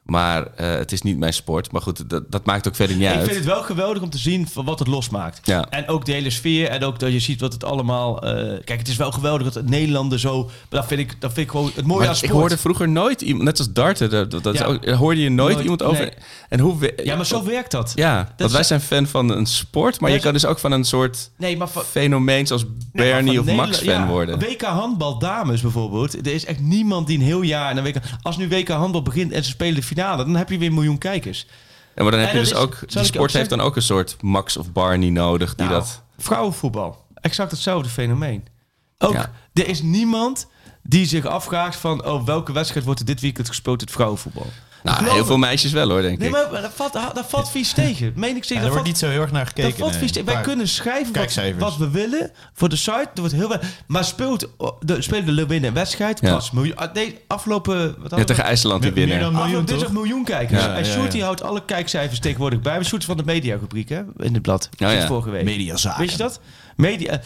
Maar uh, het is niet mijn sport. Maar goed, dat, dat maakt ook verder niet uit. Ik vind het wel geweldig om te zien van wat het losmaakt. Ja. En ook de hele sfeer. En ook dat je ziet wat het allemaal... Uh, kijk, het is wel geweldig dat het Nederlanden zo... Maar dat vind ik, dat vind ik gewoon het mooie maar aan sport. Ik hoorde vroeger nooit iemand... Net als darten, dat, dat ja. ook, hoorde je nooit, nooit iemand over... Nee. En hoe we, ja, maar zo werkt dat. Ja, dat want wij zijn fan van een sport... maar ja, je kan dus ook van een soort nee, maar van, fenomeen... zoals Bernie nee, of Max fan ja, worden. W K handbal dames bijvoorbeeld. Er is echt niemand die een heel jaar... En een W K, als nu W K handbal begint en ze spelen de finale... dan heb je weer een miljoen kijkers. Ja, maar dan heb en je dus is, ook... Die sport ook heeft dan ook een soort Max of Barney nodig... die nou, dat... Vrouwenvoetbal. Exact hetzelfde fenomeen. Ook, ja. Er is niemand die zich afvraagt van... oh, welke wedstrijd wordt er dit weekend gespeeld in het vrouwenvoetbal? Nou, heel me. veel meisjes wel hoor, denk nee, ik. Maar dat valt, dat valt vies tegen. Meen ik zeg, ja, dat er wordt niet zo heel erg naar gekeken. Dat valt vies tegen. Wij kunnen schrijven wat, wat we willen voor de site. Er wordt heel veel, maar speelt de, spelen de Leeuwinnen een wedstrijd? Ja. Was miljoen, nee, afgelopen... Wat ja, tegen IJsland die winnen. Afgelopen dertig miljoen kijkers. Ja, en Sjoerd ja, ja. houdt alle kijkcijfers tegenwoordig bij. Sjoerd is van de mediarubriek, hè? In het blad. Oh, ja. Vorige week. Mediazaken. Weet je dat? Media...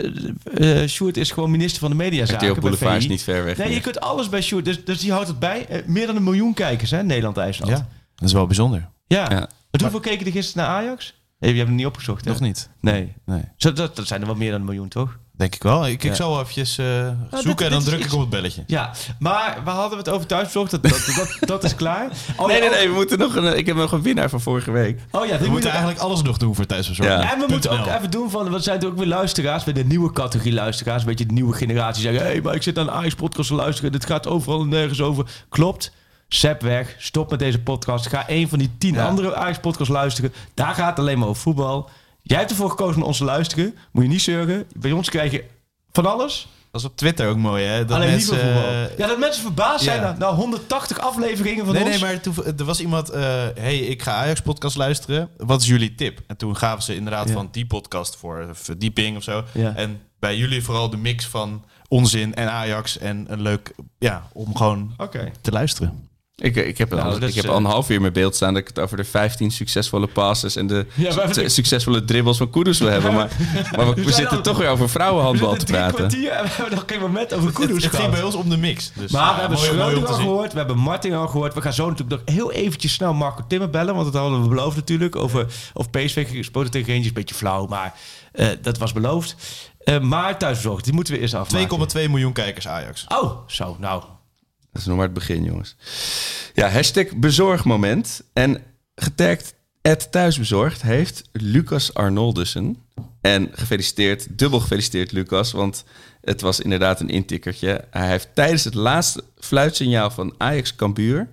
Uh, Sjoerd is gewoon minister van de mediazaken. R T L Boulevard is niet ver weg. Nee, meer. Je kunt alles bij Sjoerd. Dus, dus die houdt het bij. Uh, meer dan een miljoen kijkers, hè? Nederland-IJsland. Ja. Dat is wel bijzonder. Ja. ja. Maar hoeveel keken er gisteren naar Ajax? Nee, je hebt het niet opgezocht, hè? Nog niet. Nee. nee. Zo, dat, dat zijn er wel meer dan een miljoen, toch? Denk ik wel. Ik, ik ja. zal eventjes uh, nou, zoeken dit, en dan druk iets... ik op het belletje. Ja, maar we hadden het over thuisbezorgd. Dat, dat, dat, dat is klaar. Oh, nee, ja, nee, nee. We moeten nog een, ik heb nog een winnaar van vorige week. Oh, ja, we moeten eigenlijk alles nog doen voor thuisbezorgd. Ja. En we moeten ook even doen van... We zijn ook weer luisteraars. Bij de nieuwe categorie luisteraars. Een beetje de nieuwe generatie zeggen... Hé, hey, maar ik zit aan een Ajax-podcast te luisteren. Dit gaat overal en nergens over. Klopt. Zep weg. Stop met deze podcast. Ga een van die tien ja. andere Ajax-podcasts luisteren. Daar gaat het alleen maar over voetbal. Jij hebt ervoor gekozen om ons te luisteren. Moet je niet zeuren. Bij ons krijg je van alles. Dat is op Twitter ook mooi, hè? Dat alleen mensen, niet uh, ja, dat mensen verbaasd zijn ja. na, na honderdtachtig afleveringen van nee, ons. Nee, maar toen, er was iemand... Uh, hey, ik ga Ajax-podcast luisteren. Wat is jullie tip? En toen gaven ze inderdaad ja. van die podcast voor verdieping of zo. Ja. En bij jullie vooral de mix van onzin en Ajax. En een leuk... Ja, om gewoon okay. te luisteren. Ik, ik heb, nou, al, dus, ik heb al een half uur in mijn beeld staan dat ik het over de vijftien succesvolle passes en de ja, su- succesvolle dribbles van Kudus wil hebben. Maar, maar we, we, we zitten al, toch weer over vrouwenhandbal te praten. Kwartier en we hebben nog geen moment over Kudus gehad. Het ging bij ons om de mix. Dus, maar ja, we hebben Schreuder al gehoord, we hebben Martin al gehoord. We gaan zo natuurlijk nog heel eventjes snel Marco Timmer bellen, want dat hadden we beloofd natuurlijk. Over of P S V gespeeld tegen Rangers, een beetje flauw, maar uh, dat was beloofd. Uh, maar thuisbezorgd, die moeten we eerst afmaken. twee komma twee miljoen kijkers Ajax. Oh, zo, nou... Dat is nog maar het begin, jongens. Ja, hashtag bezorgmoment. En getagd at thuisbezorgd heeft Lucas Arnoldussen. En gefeliciteerd, dubbel gefeliciteerd Lucas, want het was inderdaad een intikkertje. Hij heeft tijdens het laatste fluitsignaal van Ajax Cambuur...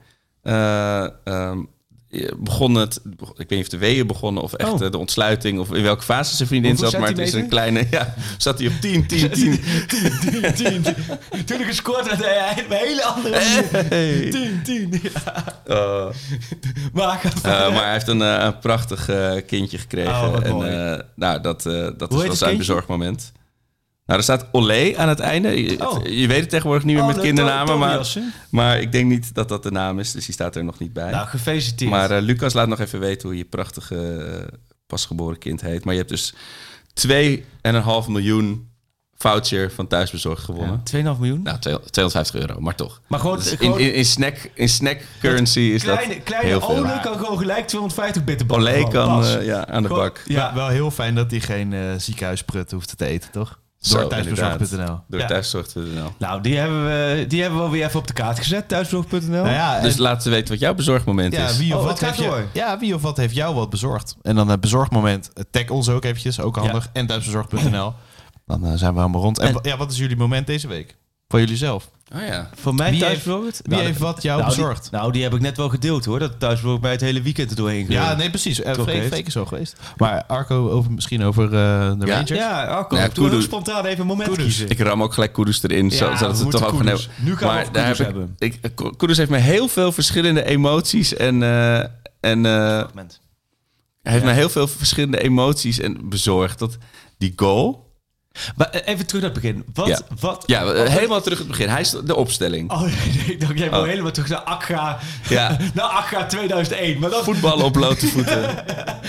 Uh, um, begon het, ik weet niet of de weeën begonnen of echt oh. de ontsluiting of in welke fase zijn vriendin zat, maar het is een kleine, ja, zat hij op tien, tien, tien. tien, tien, tien. Toen ik gescoord had, hij een hele andere hey. tien, tien. Ja. Uh. maar, uh, maar hij heeft een, uh, een prachtig uh, kindje gekregen. Oh, en uh, nou, dat, uh, dat is wel zijn bezorgmoment. Nou, er staat Olé aan het einde. Je, oh. je weet het tegenwoordig niet meer oh, met kindernamen, maar, maar ik denk niet dat dat de naam is. Dus die staat er nog niet bij. Nou, gefeliciteerd. Maar uh, Lucas, laat nog even weten hoe je prachtige uh, pasgeboren kind heet. Maar je hebt dus twee komma vijf miljoen voucher van thuisbezorgd gewonnen. Ja, twee komma vijf miljoen? Nou, tweehonderdvijftig euro, maar toch. Maar gewoon, dus gewoon in, in, in, snack, in snack currency is kleine, dat kleine heel veel. Olé kan gewoon gelijk tweehonderdvijftig bitterballen. Olé kan uh, ja, aan de gewoon, bak. Ja, wel heel fijn dat hij geen uh, ziekenhuisprut hoeft te eten, toch? Door thuisbezorgd punt n l. Door ja. thuisbezorgd punt n l. Nou, die hebben, we, die hebben we alweer even op de kaart gezet, thuisbezorgd punt n l. Nou ja, dus laat ze weten wat jouw bezorgmoment ja, is. Wie of, oh, wat heeft je, ja, wie of wat heeft jou wat bezorgd? En dan het bezorgmoment, tag ons ook eventjes, ook handig. Ja. En thuisbezorgd punt n l. Dan uh, zijn we helemaal rond. En, en ja, wat is jullie moment deze week? Voor jullie zelf? Oh ja. Voor mij thuisbezorgd? Wie nou, heeft wat jou nou, bezorgd? Die, nou, die heb ik net wel gedeeld hoor. Dat thuisbezorgd bij het hele weekend er doorheen gegaan. Ja, nee, precies. Uh, Freek, Freek is zo geweest. Maar Arco, over, misschien over uh, de ja. Rangers? Ja, Arco. Ja, Toen heel spontaan even een moment Kudus. kiezen. Ik ram ook gelijk Kudus erin. Ja, zo, zodat we het toch over hebben. Nu gaan we Kudus hebben. Ik, ik, Kudus heeft me heel veel verschillende emoties en... Uh, en uh, hij heeft ja. me heel veel verschillende emoties en bezorgd. Dat die goal... Maar even terug naar het begin. Wat, ja, wat, ja wat, helemaal terug naar het begin. Hij is de opstelling. Oh, ik dacht, jij wil oh. helemaal terug naar Accra. Ja. naar Accra tweeduizend één. Maar dat... Voetballen op blote voeten.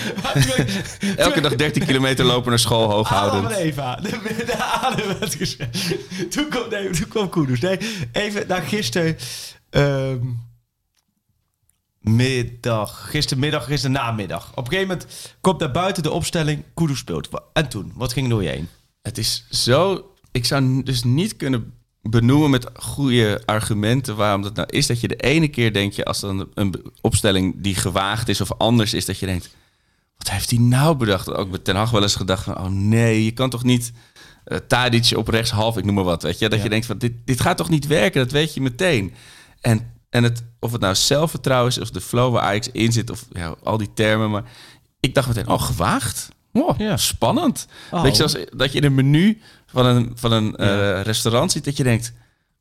Elke dag dertien kilometer lopen naar school hooghoudend. Ah, Eva. De, de adem werd gezegd. Toen kwam, nee, toen kwam Kudus. Nee, even naar gisteren. Um, gistermiddag, gistermiddag, gisternamiddag. Op een gegeven moment komt naar buiten de opstelling, Kudus speelt. En toen, wat ging er door je heen? Het is zo... Ik zou dus niet kunnen benoemen met goede argumenten waarom dat nou is. Dat je de ene keer denk je, als dan een opstelling die gewaagd is of anders is, dat je denkt, wat heeft hij nou bedacht? Ook met Ten Hag wel eens gedacht van, oh nee, je kan toch niet uh, Tadic op rechts half, ik noem maar wat, weet je? Dat ja. je denkt van, dit, dit gaat toch niet werken? Dat weet je meteen. En, en het, of het nou zelfvertrouwen is, of de flow waar Ajax in zit, of ja, al die termen, maar ik dacht meteen, oh, gewaagd? Oh, ja. Spannend. Oh. Weet je, zoals dat je in een menu van een, van een ja. uh, restaurant zit, dat je denkt,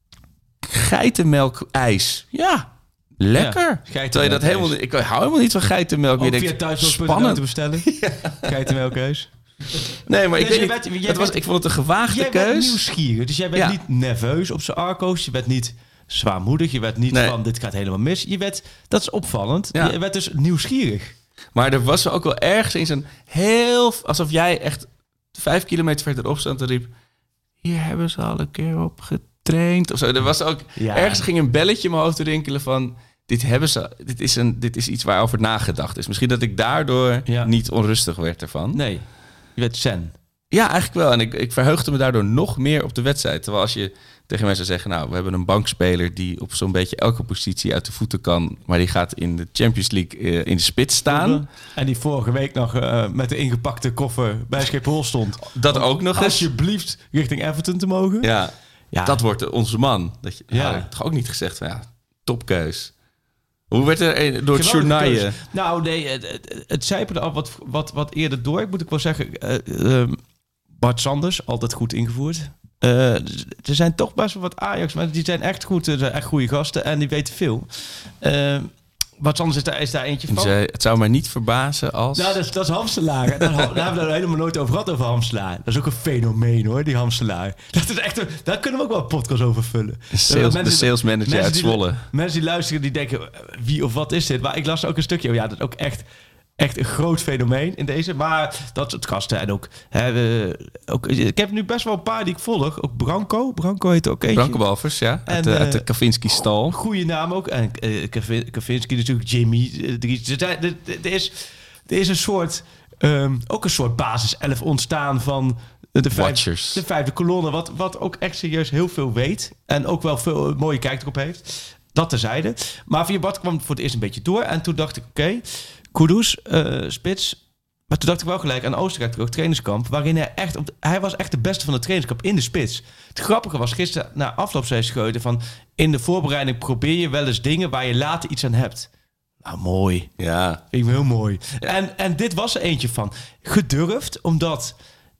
geitenmelk ijs. Ja, lekker. Ja, terwijl je dat helemaal, ik hou helemaal niet van geitenmelk. Ook via thuis spannend te bestellen. Ja. Geitenmelkijs. Nee, maar ik, dus weet werd, niet, dat was, ik vond het een gewaagde jij keus. Jij bent nieuwsgierig. Dus jij bent ja. niet nerveus op zijn arco's. Je bent niet zwaarmoedig. Je werd niet nee. van, dit gaat helemaal mis. Je werd, dat is opvallend. Ja. Je werd dus nieuwsgierig. Maar er was ook wel ergens eens een heel... Alsof jij echt vijf kilometer verderop stond en riep, hier hebben ze al een keer op getraind. Of zo. Er was ook... Ja. Ergens ging een belletje in mijn hoofd rinkelen van, dit hebben ze... Dit is, een, dit is iets waarover nagedacht is. Misschien dat ik daardoor ja. niet onrustig werd ervan. Nee, je werd zen. Ja, eigenlijk wel. En ik, ik verheugde me daardoor nog meer op de wedstrijd. Terwijl als je tegen mensen zegt, nou, we hebben een bankspeler die op zo'n beetje elke positie uit de voeten kan, maar die gaat in de Champions League uh, in de spits staan. En die vorige week nog uh, met de ingepakte koffer bij Schiphol stond. Dat Om, ook nog eens. Alsjeblieft richting Everton te mogen. Ja, ja. Dat wordt onze man. Dat je, ja. Nou, toch ook niet gezegd van, ja, topkeus. Hoe werd er door het journaal? Nou, nee, het, het, het zijpelde al wat, wat, wat eerder door. Ik moet ik wel zeggen, uh, uh, Bart Sanders, altijd goed ingevoerd. Uh, er zijn toch best wel wat Ajax, maar die zijn echt goed, zijn echt goede gasten en die weten veel. Uh, Bart Sanders is daar, is daar eentje van. Zei, het zou mij niet verbazen als... Nou, dat is, dat is Hamselaar. Daar, daar hebben we het helemaal nooit over gehad, over Hamselaar. Dat is ook een fenomeen, hoor, die Hamselaar. Dat is echt een, daar kunnen we ook wel een podcast over vullen. De sales, mensen, de sales manager uit Zwolle. Die, mensen die luisteren, die denken, wie of wat is dit? Maar ik las ook een stukje, oh ja, dat is ook echt... Echt een groot fenomeen in deze. Maar dat soort gasten. En ook, hè, we, ook... Ik heb nu best wel een paar die ik volg. Ook Branco. Branco heet ook eentje. Branco Walvers, ja. Uit, en, uh, uit de Kavinsky-stal. Goeie naam ook. En uh, Kavinsky natuurlijk. Jimmy. Uh, er, er, is, er is een soort... Um, ook een soort basis elf ontstaan van... De vijfde, de vijfde kolonne. Wat, wat ook echt serieus heel veel weet. En ook wel veel mooie kijk erop heeft. Dat terzijde. Maar via Bart kwam het voor het eerst een beetje door. En toen dacht ik, oké... Okay, Kudus, uh, spits. Maar toen dacht ik wel gelijk aan Oostenrijk terug, trainingskamp. Waarin hij echt... Op de, hij was echt de beste van de trainingskamp in de spits. Het grappige was gisteren na afloop zei Schreuder van... In de voorbereiding probeer je wel eens dingen waar je later iets aan hebt. Nou, mooi. Ja. Ik ben heel mooi. Ja. En, en dit was er eentje van. Gedurfd, omdat...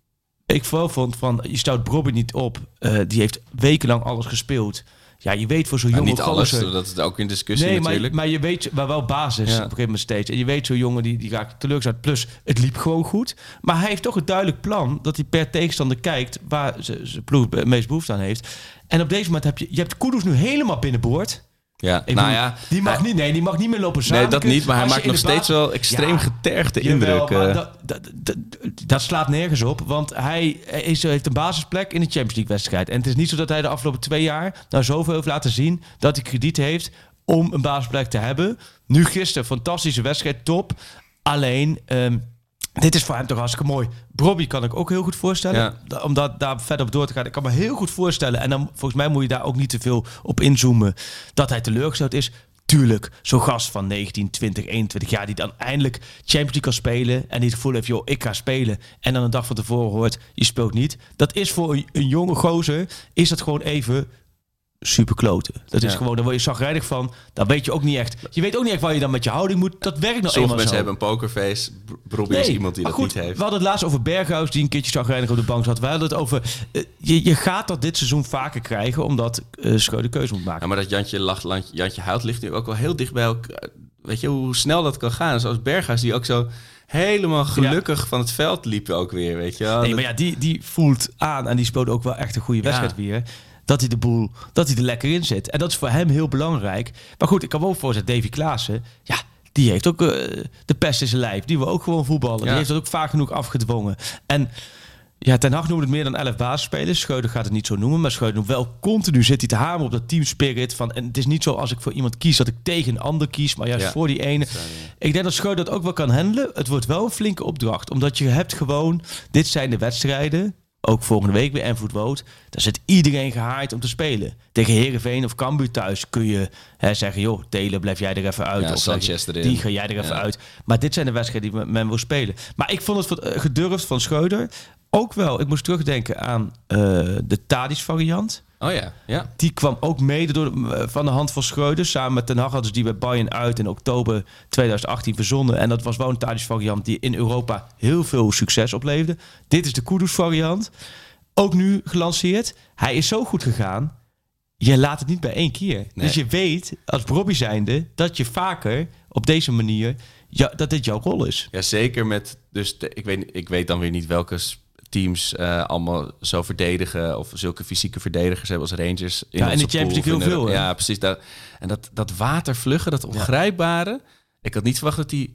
Ik vooral vond van... Je stout Brobby niet op. Uh, die heeft wekenlang alles gespeeld... Ja, je weet voor zo'n jongen... Niet alles, dat is ook in discussie nee, natuurlijk. Maar, maar je weet, maar wel basis ja. op een gegeven moment steeds. En je weet zo'n jongen, die, die raakt teleurgesteld. Plus, het liep gewoon goed. Maar hij heeft toch een duidelijk plan... dat hij per tegenstander kijkt... waar zijn ploeg het meest behoefte aan heeft. En op deze moment heb je... Je hebt Kudus nu helemaal binnenboord... Ja, ik nou bedoel, ja, die mag hij, niet, nee, die mag niet meer lopen samen. Nee, dat niet, maar hij maakt nog steeds baas, wel extreem ja, getergde indruk. Jawel, dat, dat, dat, dat slaat nergens op, want hij is, heeft een basisplek in de Champions League wedstrijd. En het is niet zo dat hij de afgelopen twee jaar nou zoveel heeft laten zien dat hij krediet heeft om een basisplek te hebben. Nu gisteren, fantastische wedstrijd, top. Alleen... Um, dit is voor hem toch hartstikke mooi. Brobby kan ik ook heel goed voorstellen. Ja. Om dat, daar verder op door te gaan. Ik kan me heel goed voorstellen. En dan volgens mij moet je daar ook niet te veel op inzoomen. Dat hij teleurgesteld is. Tuurlijk, zo'n gast van negentien, twintig, eenentwintig jaar... die dan eindelijk Champions League kan spelen... en die het gevoel heeft, joh, ik ga spelen... en dan een dag van tevoren hoort, je speelt niet. Dat is voor een, een jonge gozer... is dat gewoon even... super kloten. Dat is ja. gewoon, daar word je chagrijnig van. Dan weet je ook niet echt. Je weet ook niet echt waar je dan met je houding moet. Dat werkt nou eenmaal zo. Sommige mensen hebben een pokerface. Brobby nee, is iemand die dat goed, niet heeft. We hadden het laatst over Berghuis, die een keertje chagrijnig op de bank zat. We hadden het over... Uh, je, je gaat dat dit seizoen vaker krijgen, omdat uh, Schreuder keuze moet maken. Ja, maar dat Jantje lacht, Jantje huilt ligt nu ook wel heel dicht bij elkaar. Weet je hoe snel dat kan gaan? Zoals Berghuis, die ook zo helemaal gelukkig ja. van het veld liep ook weer, weet je wel. Nee, maar ja, die, die voelt aan en die speelt ook wel echt een goede wedstrijd ja. weer. Dat hij de boel, dat hij er lekker in zit. En dat is voor hem heel belangrijk. Maar goed, ik kan me ook voorstellen, Davy Klaassen, ja, die heeft ook uh, de pest in zijn lijf. Die wil ook gewoon voetballen. Ja. Die heeft dat ook vaak genoeg afgedwongen. En Ja, Ten Hag noemt het meer dan elf basisspelers. Schreuder gaat het niet zo noemen, maar Schreuder wel continu zit hij te hameren op dat teamspirit. Van, en het is niet zo als ik voor iemand kies dat ik tegen een ander kies, maar juist ja. voor die ene. Sorry. Ik denk dat Schreuder dat ook wel kan handelen. Het wordt wel een flinke opdracht, omdat je hebt gewoon, dit zijn de wedstrijden, ook volgende week weer Enfield Road. Daar zit iedereen gehaaid om te spelen. Tegen Heerenveen of Cambuur thuis kun je hè, zeggen, joh, Taylor, blijf jij er even uit. Ja, of Sanchez erin. Die ga jij er even ja. uit. Maar dit zijn de wedstrijden die men wil spelen. Maar ik vond het gedurfd van Schreuder. Ook wel, ik moest terugdenken aan uh, de Tadic variant. Oh ja, ja. Die kwam ook mede door de, van de hand van Schreuder. Samen met Ten Hag hadden ze die bij Bayern uit in oktober twintig achttien verzonnen. En dat was wel een Tadic variant die in Europa heel veel succes opleverde. Dit is de Kudus variant. Ook nu gelanceerd. Hij is zo goed gegaan. Je laat het niet bij één keer. Nee. Dus je weet, als Robbie zijnde, dat je vaker op deze manier, ja, dat dit jouw rol is. Ja, zeker met, dus de, ik, weet, ik weet dan weer niet welke teams uh, allemaal zo verdedigen of zulke fysieke verdedigers hebben als Rangers. In ja, en de Champions League heel veel. Ja, precies. Dat, en dat, dat watervlugge, dat ongrijpbare. Ja. Ik had niet verwacht dat hij,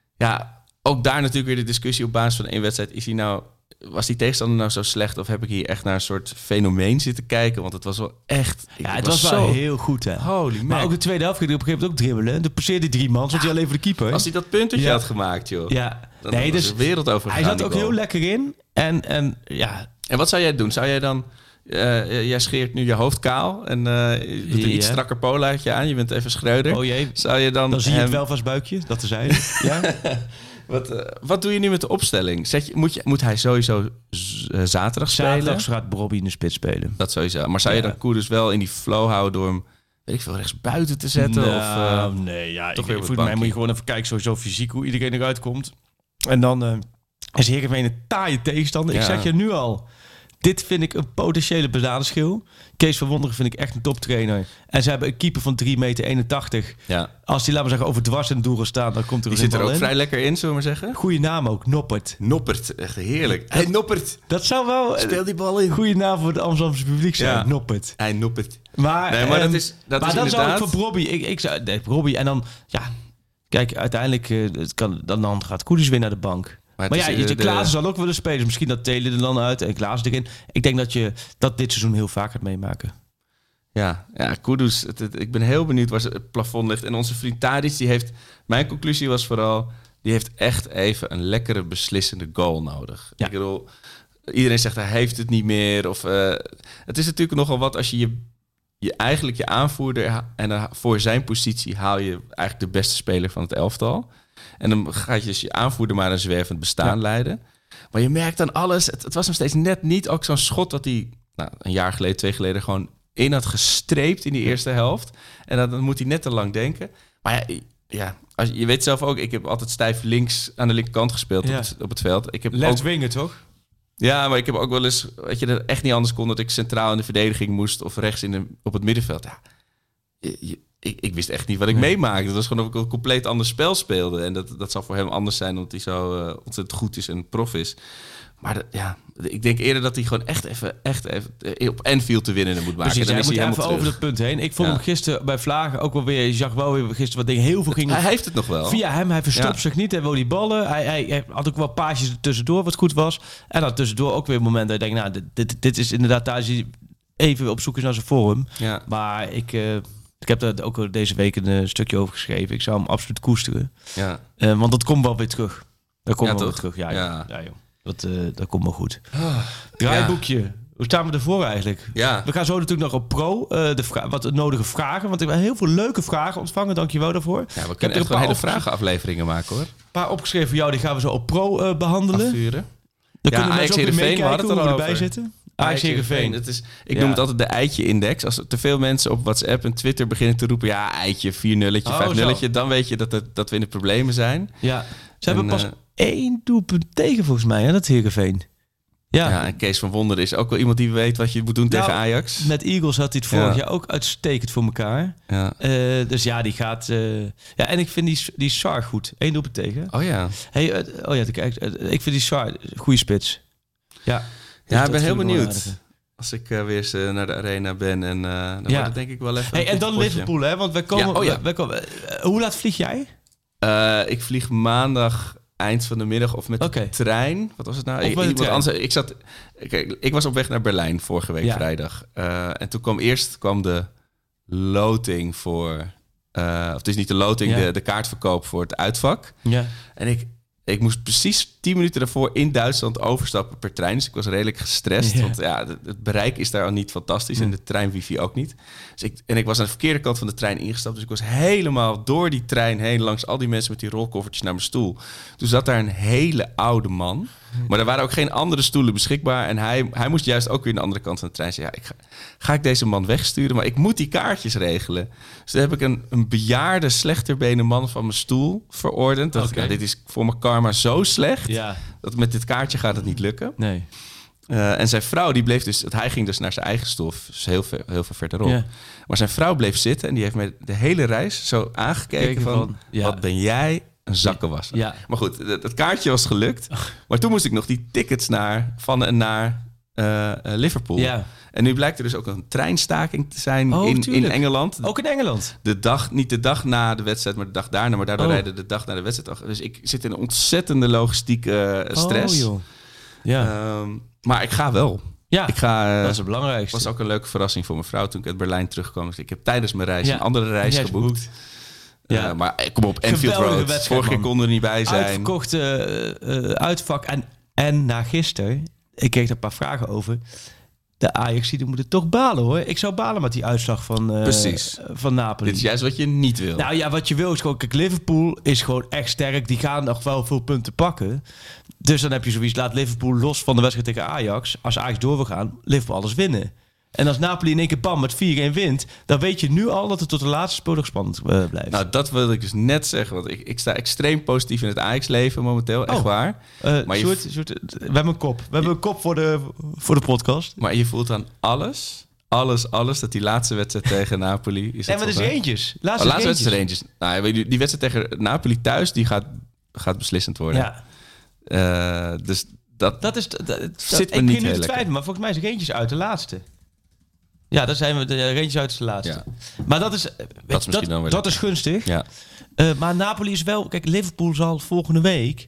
ja, ook daar natuurlijk weer de discussie op basis van één wedstrijd. Is hij nou, was die tegenstander nou zo slecht of heb ik hier echt naar een soort fenomeen zitten kijken? Want het was wel echt... Ja, het was, was wel zo heel goed, hè. Holy man. Maar ook de tweede helft ging hij op een gegeven moment ook dribbelen. De passeerde drie man, zat hij ja. alleen voor de keeper. Als hij dat puntje ja. had gemaakt, joh. Ja. Dan nee, was dus, de wereld over. Hij zat ook heel lekker in. En, en ja... En wat zou jij doen? Zou jij dan... Uh, jij scheert nu je hoofd kaal en uh, je doet een ja. iets strakker polaatje aan. Je bent even Schreuder. Oh jee. Zou je dan... Dan zie je hem... het wel vast buikje, dat te zijn. ja. Wat, uh, wat doe je nu met de opstelling? Zet je, moet, je, moet hij sowieso z- uh, zaterdag spelen? Zaterdag gaat Bobby in de spits spelen. Dat sowieso. Maar zou je ja. dan Kudus wel in die flow houden door hem, weet ik veel, rechts buiten te zetten? Nou, of, uh, nee, ja. Toch ik, weer voor mij moet je gewoon even kijken sowieso fysiek hoe iedereen eruit komt. En dan uh, is Heerenveen een taaie tegenstander. Ja. Ik zeg je nu al, dit vind ik een potentiële bananenschil. Kees van Wonderen vind ik echt een toptrainer. En ze hebben een keeper van drie meter eenentachtig. Ja. Als die, laten we zeggen, over dwars in het doel gaat staan, dan komt er die een zit er ook in. vrij lekker in, zullen we maar zeggen. Goeie naam ook, Noppert. Noppert, echt heerlijk. Hij Noppert. Dat zou wel... Speel die bal in. Goeie naam voor het Amsterdamse publiek zijn, ja. Noppert. Hij Noppert. Maar, nee, maar um, dat is dat maar is dan inderdaad... zou ik voor Robbie... Ik, ik zou... Nee, Robbie en dan... Ja, kijk, uiteindelijk uh, het kan, dan, dan gaat Kudus weer naar de bank. Maar, maar ja, is, de, Klaassen zal ook willen spelen. Dus misschien dat Taylor er dan uit en Klaassen erin. Ik denk dat je dat dit seizoen heel vaak gaat meemaken. Ja, ja, Kudus. Het, het, ik ben heel benieuwd waar het plafond ligt. En onze vriend Tadic, die heeft... Mijn conclusie was vooral... Die heeft echt even een lekkere beslissende goal nodig. Ja. Ik bedoel, iedereen zegt hij heeft het niet meer. Of, uh, het is natuurlijk nogal wat als je je, je eigenlijk je aanvoerder... en uh, voor zijn positie haal je eigenlijk de beste speler van het elftal... En dan gaat je dus je aanvoerder maar een zwervend bestaan ja. leiden. Maar je merkt dan alles. Het, het was nog steeds net niet ook zo'n schot dat hij nou, een jaar geleden, twee geleden gewoon in had gestreept in die eerste helft. En dan, dan moet hij net te lang denken. Maar ja, ja als, je weet zelf ook, ik heb altijd stijf links aan de linkerkant gespeeld ja. op, het, op het veld. Ik heb left winger toch? Ja, maar ik heb ook wel eens, weet je, dat echt niet anders kon dat ik centraal in de verdediging moest of rechts in de, op het middenveld. Ja, je, je, Ik, ik wist echt niet wat ik nee. meemaakte. Dat was gewoon of ik een compleet ander spel speelde. En dat, dat zal voor hem anders zijn, omdat hij zo uh, ontzettend goed is en prof is. Maar de, ja, ik denk eerder dat hij gewoon echt even, echt even op Anfield te winnen moet maken. Precies, dan hij is moet hij even terug. over dat punt heen. Ik vond ja. hem gisteren bij Vlagen ook wel weer... Je zag wel weer gisteren wat dingen heel veel gingen... Hij heeft het nog wel. Via hem, hij verstopt ja. zich niet. Hij wil die ballen. Hij, hij, hij had ook wel paasjes tussendoor wat goed was. En dan tussendoor ook weer een moment dat je denkt... Nou, dit, dit, dit is inderdaad daar even op zoek is naar zijn vorm. Ja. Maar ik... Uh, Ik heb daar ook deze week een uh, stukje over geschreven. Ik zou hem absoluut koesteren. Ja. Uh, want dat komt wel weer terug. Dat komt ja, wel toch? weer terug. Ja, ja. ja. ja joh. Dat, uh, dat komt wel goed. Oh, Draaiboekje. Ja. Hoe staan we ervoor eigenlijk? Ja. We gaan zo natuurlijk nog op pro. Uh, de vra- wat nodige vragen. Want ik heb heel veel leuke vragen ontvangen. Dankjewel daarvoor. Ja, we kunnen echt wel hele vragenafleveringen maken hoor. Een paar opgeschreven voor jou. Die gaan we zo op pro uh, behandelen. Afvuren. Dan ja, kunnen we mensen ook weer meekijken hoe we erbij over. zitten. Ajax Heerenveen. Het is, ik ja. noem het altijd de eitje-index. Als te veel mensen op WhatsApp en Twitter beginnen te roepen... ja, eitje, vier nulletje, vijf nulletje... dan weet je dat, het, dat we in de problemen zijn. Ja, ze en, hebben pas uh, één doelpunt tegen volgens mij, hè, dat Heerenveen. Ja. ja, en Kees van Wonderen is ook wel iemand die weet wat je moet doen nou, tegen Ajax. Met Eagles had hij het vorig ja. jaar ook uitstekend voor elkaar. Ja. Uh, dus ja, die gaat... Uh, ja, en ik vind die, die Sar goed. Eén doelpunt tegen. Oh ja. Hey, uh, oh ja, kijk, uh, ik vind die Sar goede spits. Ja. Ja, ik ben heel benieuwd. Als ik uh, weer eens uh, naar de arena ben. En uh, dan ja. wordt het denk ik wel even... Hey, en dan potje. Liverpool, hè? Want wij komen... Ja, oh ja. wij, wij komen uh, hoe laat vlieg jij? Uh, ik vlieg maandag eind van de middag of met okay. de trein. Wat was het nou? Ik, iemand anders, ik, zat, ik, ik was op weg naar Berlijn vorige week ja. vrijdag. Uh, en toen kwam eerst kwam de loting voor... Uh, of het is niet de loting, ja. de, de kaartverkoop voor het uitvak. Ja. En ik... Ik moest precies tien minuten daarvoor in Duitsland overstappen per trein. Dus ik was redelijk gestrest. Ja. Want ja, het bereik is daar al niet fantastisch. Ja. En de treinwifi ook niet. Dus ik, en ik was aan de verkeerde kant van de trein ingestapt. Dus ik was helemaal door die trein heen... langs al die mensen met die rolkoffertjes naar mijn stoel. Toen zat daar een hele oude man. Maar er waren ook geen andere stoelen beschikbaar. En hij, hij moest juist ook weer naar de andere kant van de trein. Zei, ja, ik ga, ga ik deze man wegsturen? Maar ik moet die kaartjes regelen. Dus toen heb ik een, een bejaarde, slechterbenen man van mijn stoel verordend. Dat, okay. ja, dit is voor mijn karma zo slecht... Ja. dat met dit kaartje gaat het niet lukken. Nee. Uh, en zijn vrouw, die bleef dus... Hij ging dus naar zijn eigen stoel, dus heel veel, heel veel verderop. Ja. Maar zijn vrouw bleef zitten en die heeft mij de hele reis zo aangekeken Keken van... van ja. Wat ben jij... een zakkenwasser. Ja. Maar goed, het, het kaartje was gelukt. Maar toen moest ik nog die tickets naar van en naar uh, Liverpool. Ja. En nu blijkt er dus ook een treinstaking te zijn oh, in, in Engeland. Ook in Engeland? De dag, niet de dag na de wedstrijd, maar de dag daarna. Maar daardoor oh. rijden de dag na de wedstrijd. Dus ik zit in een ontzettende logistieke uh, stress. Oh, joh. Ja. Um, maar ik ga wel. Ja, ik ga, uh, dat is het belangrijkste. Was ook een leuke verrassing voor mijn vrouw toen ik uit Berlijn terugkwam. Dus ik heb tijdens mijn reis ja. een andere reis ja, geboekt. Ja, uh, maar kom op, Anfield Road. Vorige keer konden we er niet bij zijn. Uitverkocht uh, uh, uitvak. En, en na gisteren, ik kreeg er een paar vragen over. De Ajaxiden moeten toch balen, hoor. Ik zou balen met die uitslag van, uh, Precies. van Napoli. Dit is juist wat je niet wil. Nou ja, wat je wil is gewoon... Kijk, Liverpool is gewoon echt sterk. Die gaan nog wel veel punten pakken. Dus dan heb je zoiets... Laat Liverpool los van de wedstrijd tegen Ajax. Als Ajax door wil gaan, Liverpool alles winnen. En als Napoli in één keer bam met vier-een wint... dan weet je nu al dat het tot de laatste speeldag spannend uh, blijft. Nou, dat wilde ik dus net zeggen. Want ik, ik sta extreem positief in het Ajax-leven momenteel. Echt oh. waar. Uh, maar Sjoerd, je... Sjoerd, we hebben een kop. We je... hebben een kop voor de, voor de podcast. Maar je voelt aan alles... Alles, alles, dat die laatste wedstrijd tegen Napoli... Is en wat is Rangers? Laatste, oh, laatste wedstrijd Rangers. Nou, die, die wedstrijd tegen Napoli thuis... die gaat, gaat beslissend worden. Ja. Uh, dus dat, dat is... Dat, dat, zit me niet heel lekker. Twijfel, maar volgens mij is Rangers uit de laatste. Ja, daar zijn we de Rangers uit de laatste. Ja. Maar dat is, dat is, dat, dan dat is gunstig. Ja. Uh, maar Napoli is wel... Kijk, Liverpool zal volgende week...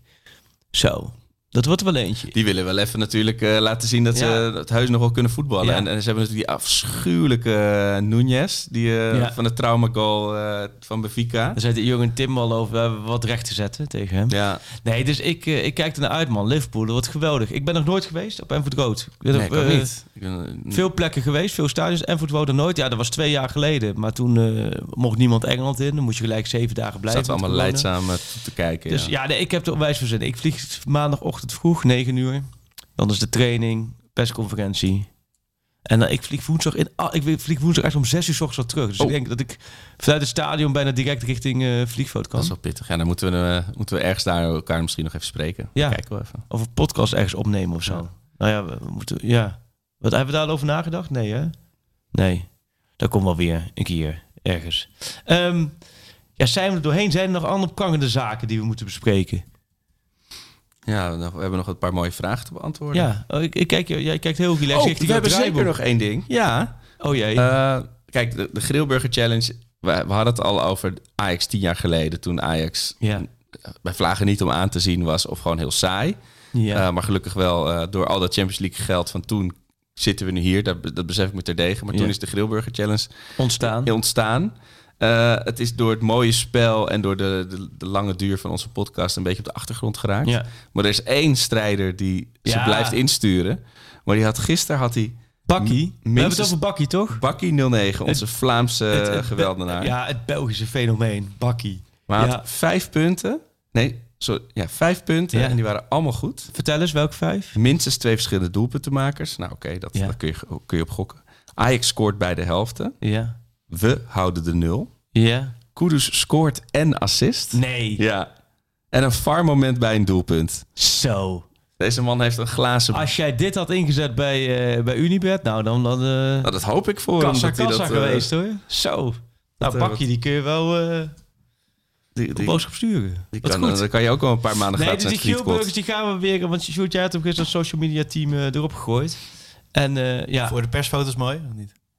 Zo, dat wordt er wel eentje. Die willen wel even natuurlijk uh, laten zien dat ja. ze het heus nog wel kunnen voetballen. Ja. En, en ze hebben natuurlijk die afschuwelijke uh, Núñez, die uh, ja. van de trauma goal uh, van Benfica. Daar zei de jongen Tim al over uh, wat recht te zetten tegen hem. Ja. Nee, dus ik, uh, ik kijk er naar uit, man. Liverpool, dat wordt geweldig. Ik ben nog nooit geweest op Anfield Road. Ik ben nee, op, ik uh, niet. Ik ben, uh, veel plekken geweest, veel stadions. Anfield Road er nooit. Ja, dat was twee jaar geleden. Maar toen uh, mocht niemand Engeland in. Dan moest je gelijk zeven dagen blijven. Zaten we allemaal leidzaam uh, te kijken. Dus ja, ja nee, ik heb er onwijs voor zin. Ik vlieg maandagochtend vroeg, negen uur. Dan is de training, persconferentie. En dan ik vlieg woensdag in. Ah, ik vlieg woensdag echt om zes uur 's ochtends al terug. Dus oh. ik denk dat ik vanuit het stadion bijna direct richting uh, vliegveld kan. Dat is wel pittig. Ja, dan moeten we, uh, moeten we ergens daar elkaar misschien nog even spreken. Ja. Kijken we even. Of een podcast ergens opnemen of zo. Ja. Nou ja, we moeten. Ja. Wat hebben we daar al over nagedacht? Nee, hè? Nee. Dat komt wel weer een keer ergens. Um, ja, zijn we er doorheen? Zijn er nog andere prangende zaken die we moeten bespreken? Ja, we hebben nog een paar mooie vragen te beantwoorden. Ja, oh, ik, ik kijk, jij kijkt heel relaxed. Oh, we hebben zeker nog één ding. Ja. Oh jee. Uh, kijk, de, de Grillburger Challenge. We, we hadden het al over Ajax tien jaar geleden. Toen Ajax ja. bij vlagen niet om aan te zien was of gewoon heel saai. Ja. Uh, maar gelukkig wel uh, door al dat Champions League geld van toen zitten we nu hier. Dat, dat besef ik me terdege. Maar ja. toen is de Grillburger Challenge ontstaan. ontstaan. Uh, het is door het mooie spel en door de, de, de lange duur van onze podcast een beetje op de achtergrond geraakt. Ja. Maar er is één strijder die ja. ze blijft insturen. Maar die had gisteren had hij Bakkie. We hebben het over Bakkie, toch? Bakkie nul negen, onze het, Vlaamse het, het, geweldenaar. Ja, het Belgische fenomeen. Bakkie. Maar ja. had vijf punten. Nee, sorry, ja, vijf punten. Ja. En die waren allemaal goed. Vertel eens, welke vijf? Minstens twee verschillende doelpuntenmakers. Nou oké, okay, dat, ja. dat kun, je, kun je op gokken. Ajax scoort bij de helften. Ja. We houden de nul. Ja. Kudus scoort en assist. Nee. Ja. En een V A R-moment bij een doelpunt. Zo. Deze man heeft een glazen... Als jij dit had ingezet bij, uh, bij Unibet, nou dan... dan uh, nou, dat hoop ik voor kassa, hem. Kassa dat, geweest uh, hoor. Zo. Nou, Bakkie, die kun je wel... Uh, die, die, boodschap sturen. Die kan, goed. Dan kan je ook wel een paar maanden nee, gratis dus die Grillburgers die gaan we weer... Want Sjoerd, jij hebt ook eens dat social media team uh, erop gegooid. En uh, ja... Voor de persfoto's mooi, of niet?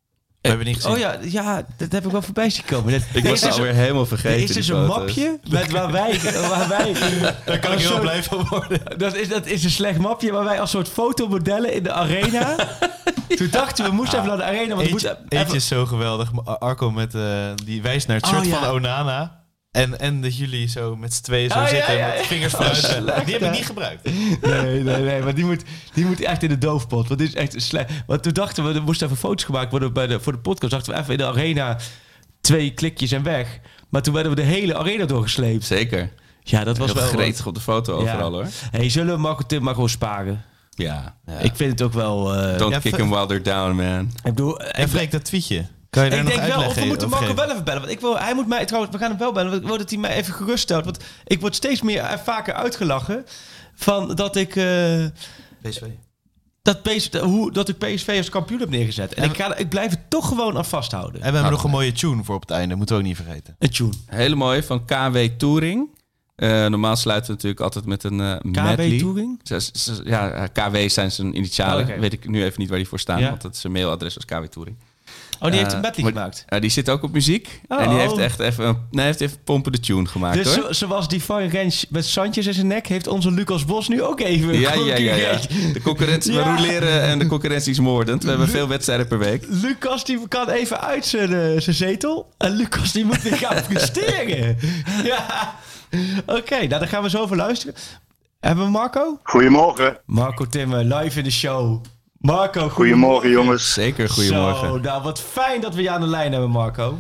We hebben niet gezien. Oh ja, ja, dat heb ik wel voorbij zien komen. Dat, ik was het alweer helemaal vergeten. Er is dus een mapje met waar wij... Waar wij Daar kan ik heel blij van worden. Dat is, dat is een slecht mapje waar wij als soort fotomodellen in de arena... Toen dachten we, we moesten ah, even naar de arena. Want eentje, we eentje even... is zo geweldig. Arco met, uh, die wijst naar het shirt oh, ja. van Onana. En, en dat jullie zo met z'n tweeën zo oh, zitten ja, ja, ja. met vingers vooruit. Oh, die heb ik niet gebruikt. Nee, nee, nee. Maar die moet, die moet echt in de doofpot. Want dit is echt slecht. Want toen dachten we, er moesten even foto's gemaakt worden bij de, voor de podcast. Dachten we even in de arena twee klikjes en weg. Maar toen werden we de hele arena doorgesleept. Zeker. Ja, dat was heel wel... gretig op de foto overal ja. hoor. Hey, zullen we Marco Tim maar gewoon sparen? Ja. ja. Ik vind het ook wel... Uh, Don't ja, kick him while they're down, man. Ik bedoel... En Freek, dat tweetje. Kan je daar ik nog denk wel, of we moeten of Marco wel even bellen. Want ik wil, hij moet mij trouwens, we gaan hem wel bellen. Want ik wil dat hij mij even geruststelt. Want ik word steeds meer en vaker uitgelachen van dat ik... Uh, P S V. Dat, P S V, hoe, dat ik P S V als kampioen heb neergezet. En, en ik, ga, ik blijf er toch gewoon aan vasthouden. En we hebben nou, nog een mooie tune voor op het einde. Moeten we ook niet vergeten. Een tune. Hele mooie van K W Touring. Uh, normaal sluiten we natuurlijk altijd met een uh, medley. K W Touring? Ja, K W zijn zijn initialen. Oh, okay. Weet ik nu even niet waar die voor staan. Ja. Want dat is een mailadres als K W Touring. Oh, die heeft een medley uh, gemaakt? Ja, die zit ook op muziek. Oh, en die heeft echt even, nee, heeft even pompen de tune gemaakt. Dus hoor. Zo, zoals die van Rens met Santjes in zijn nek... heeft onze Lucas Bos nu ook even... Ja, ja, ja, ja. De concurrentie, ja. we roleren en de concurrentie is moordend. We hebben veel wedstrijden per week. Lucas die kan even uit zijn, uh, zijn zetel. En Lucas die moet weer gaan presteren. Ja. Oké, okay, nou dan gaan we zo over luisteren. Hebben we Marco? Goedemorgen. Marco Timmer, live in de show. Marco, goedemorgen. Goedemorgen jongens. Zeker, goedemorgen. Zo, nou wat fijn dat we je aan de lijn hebben, Marco.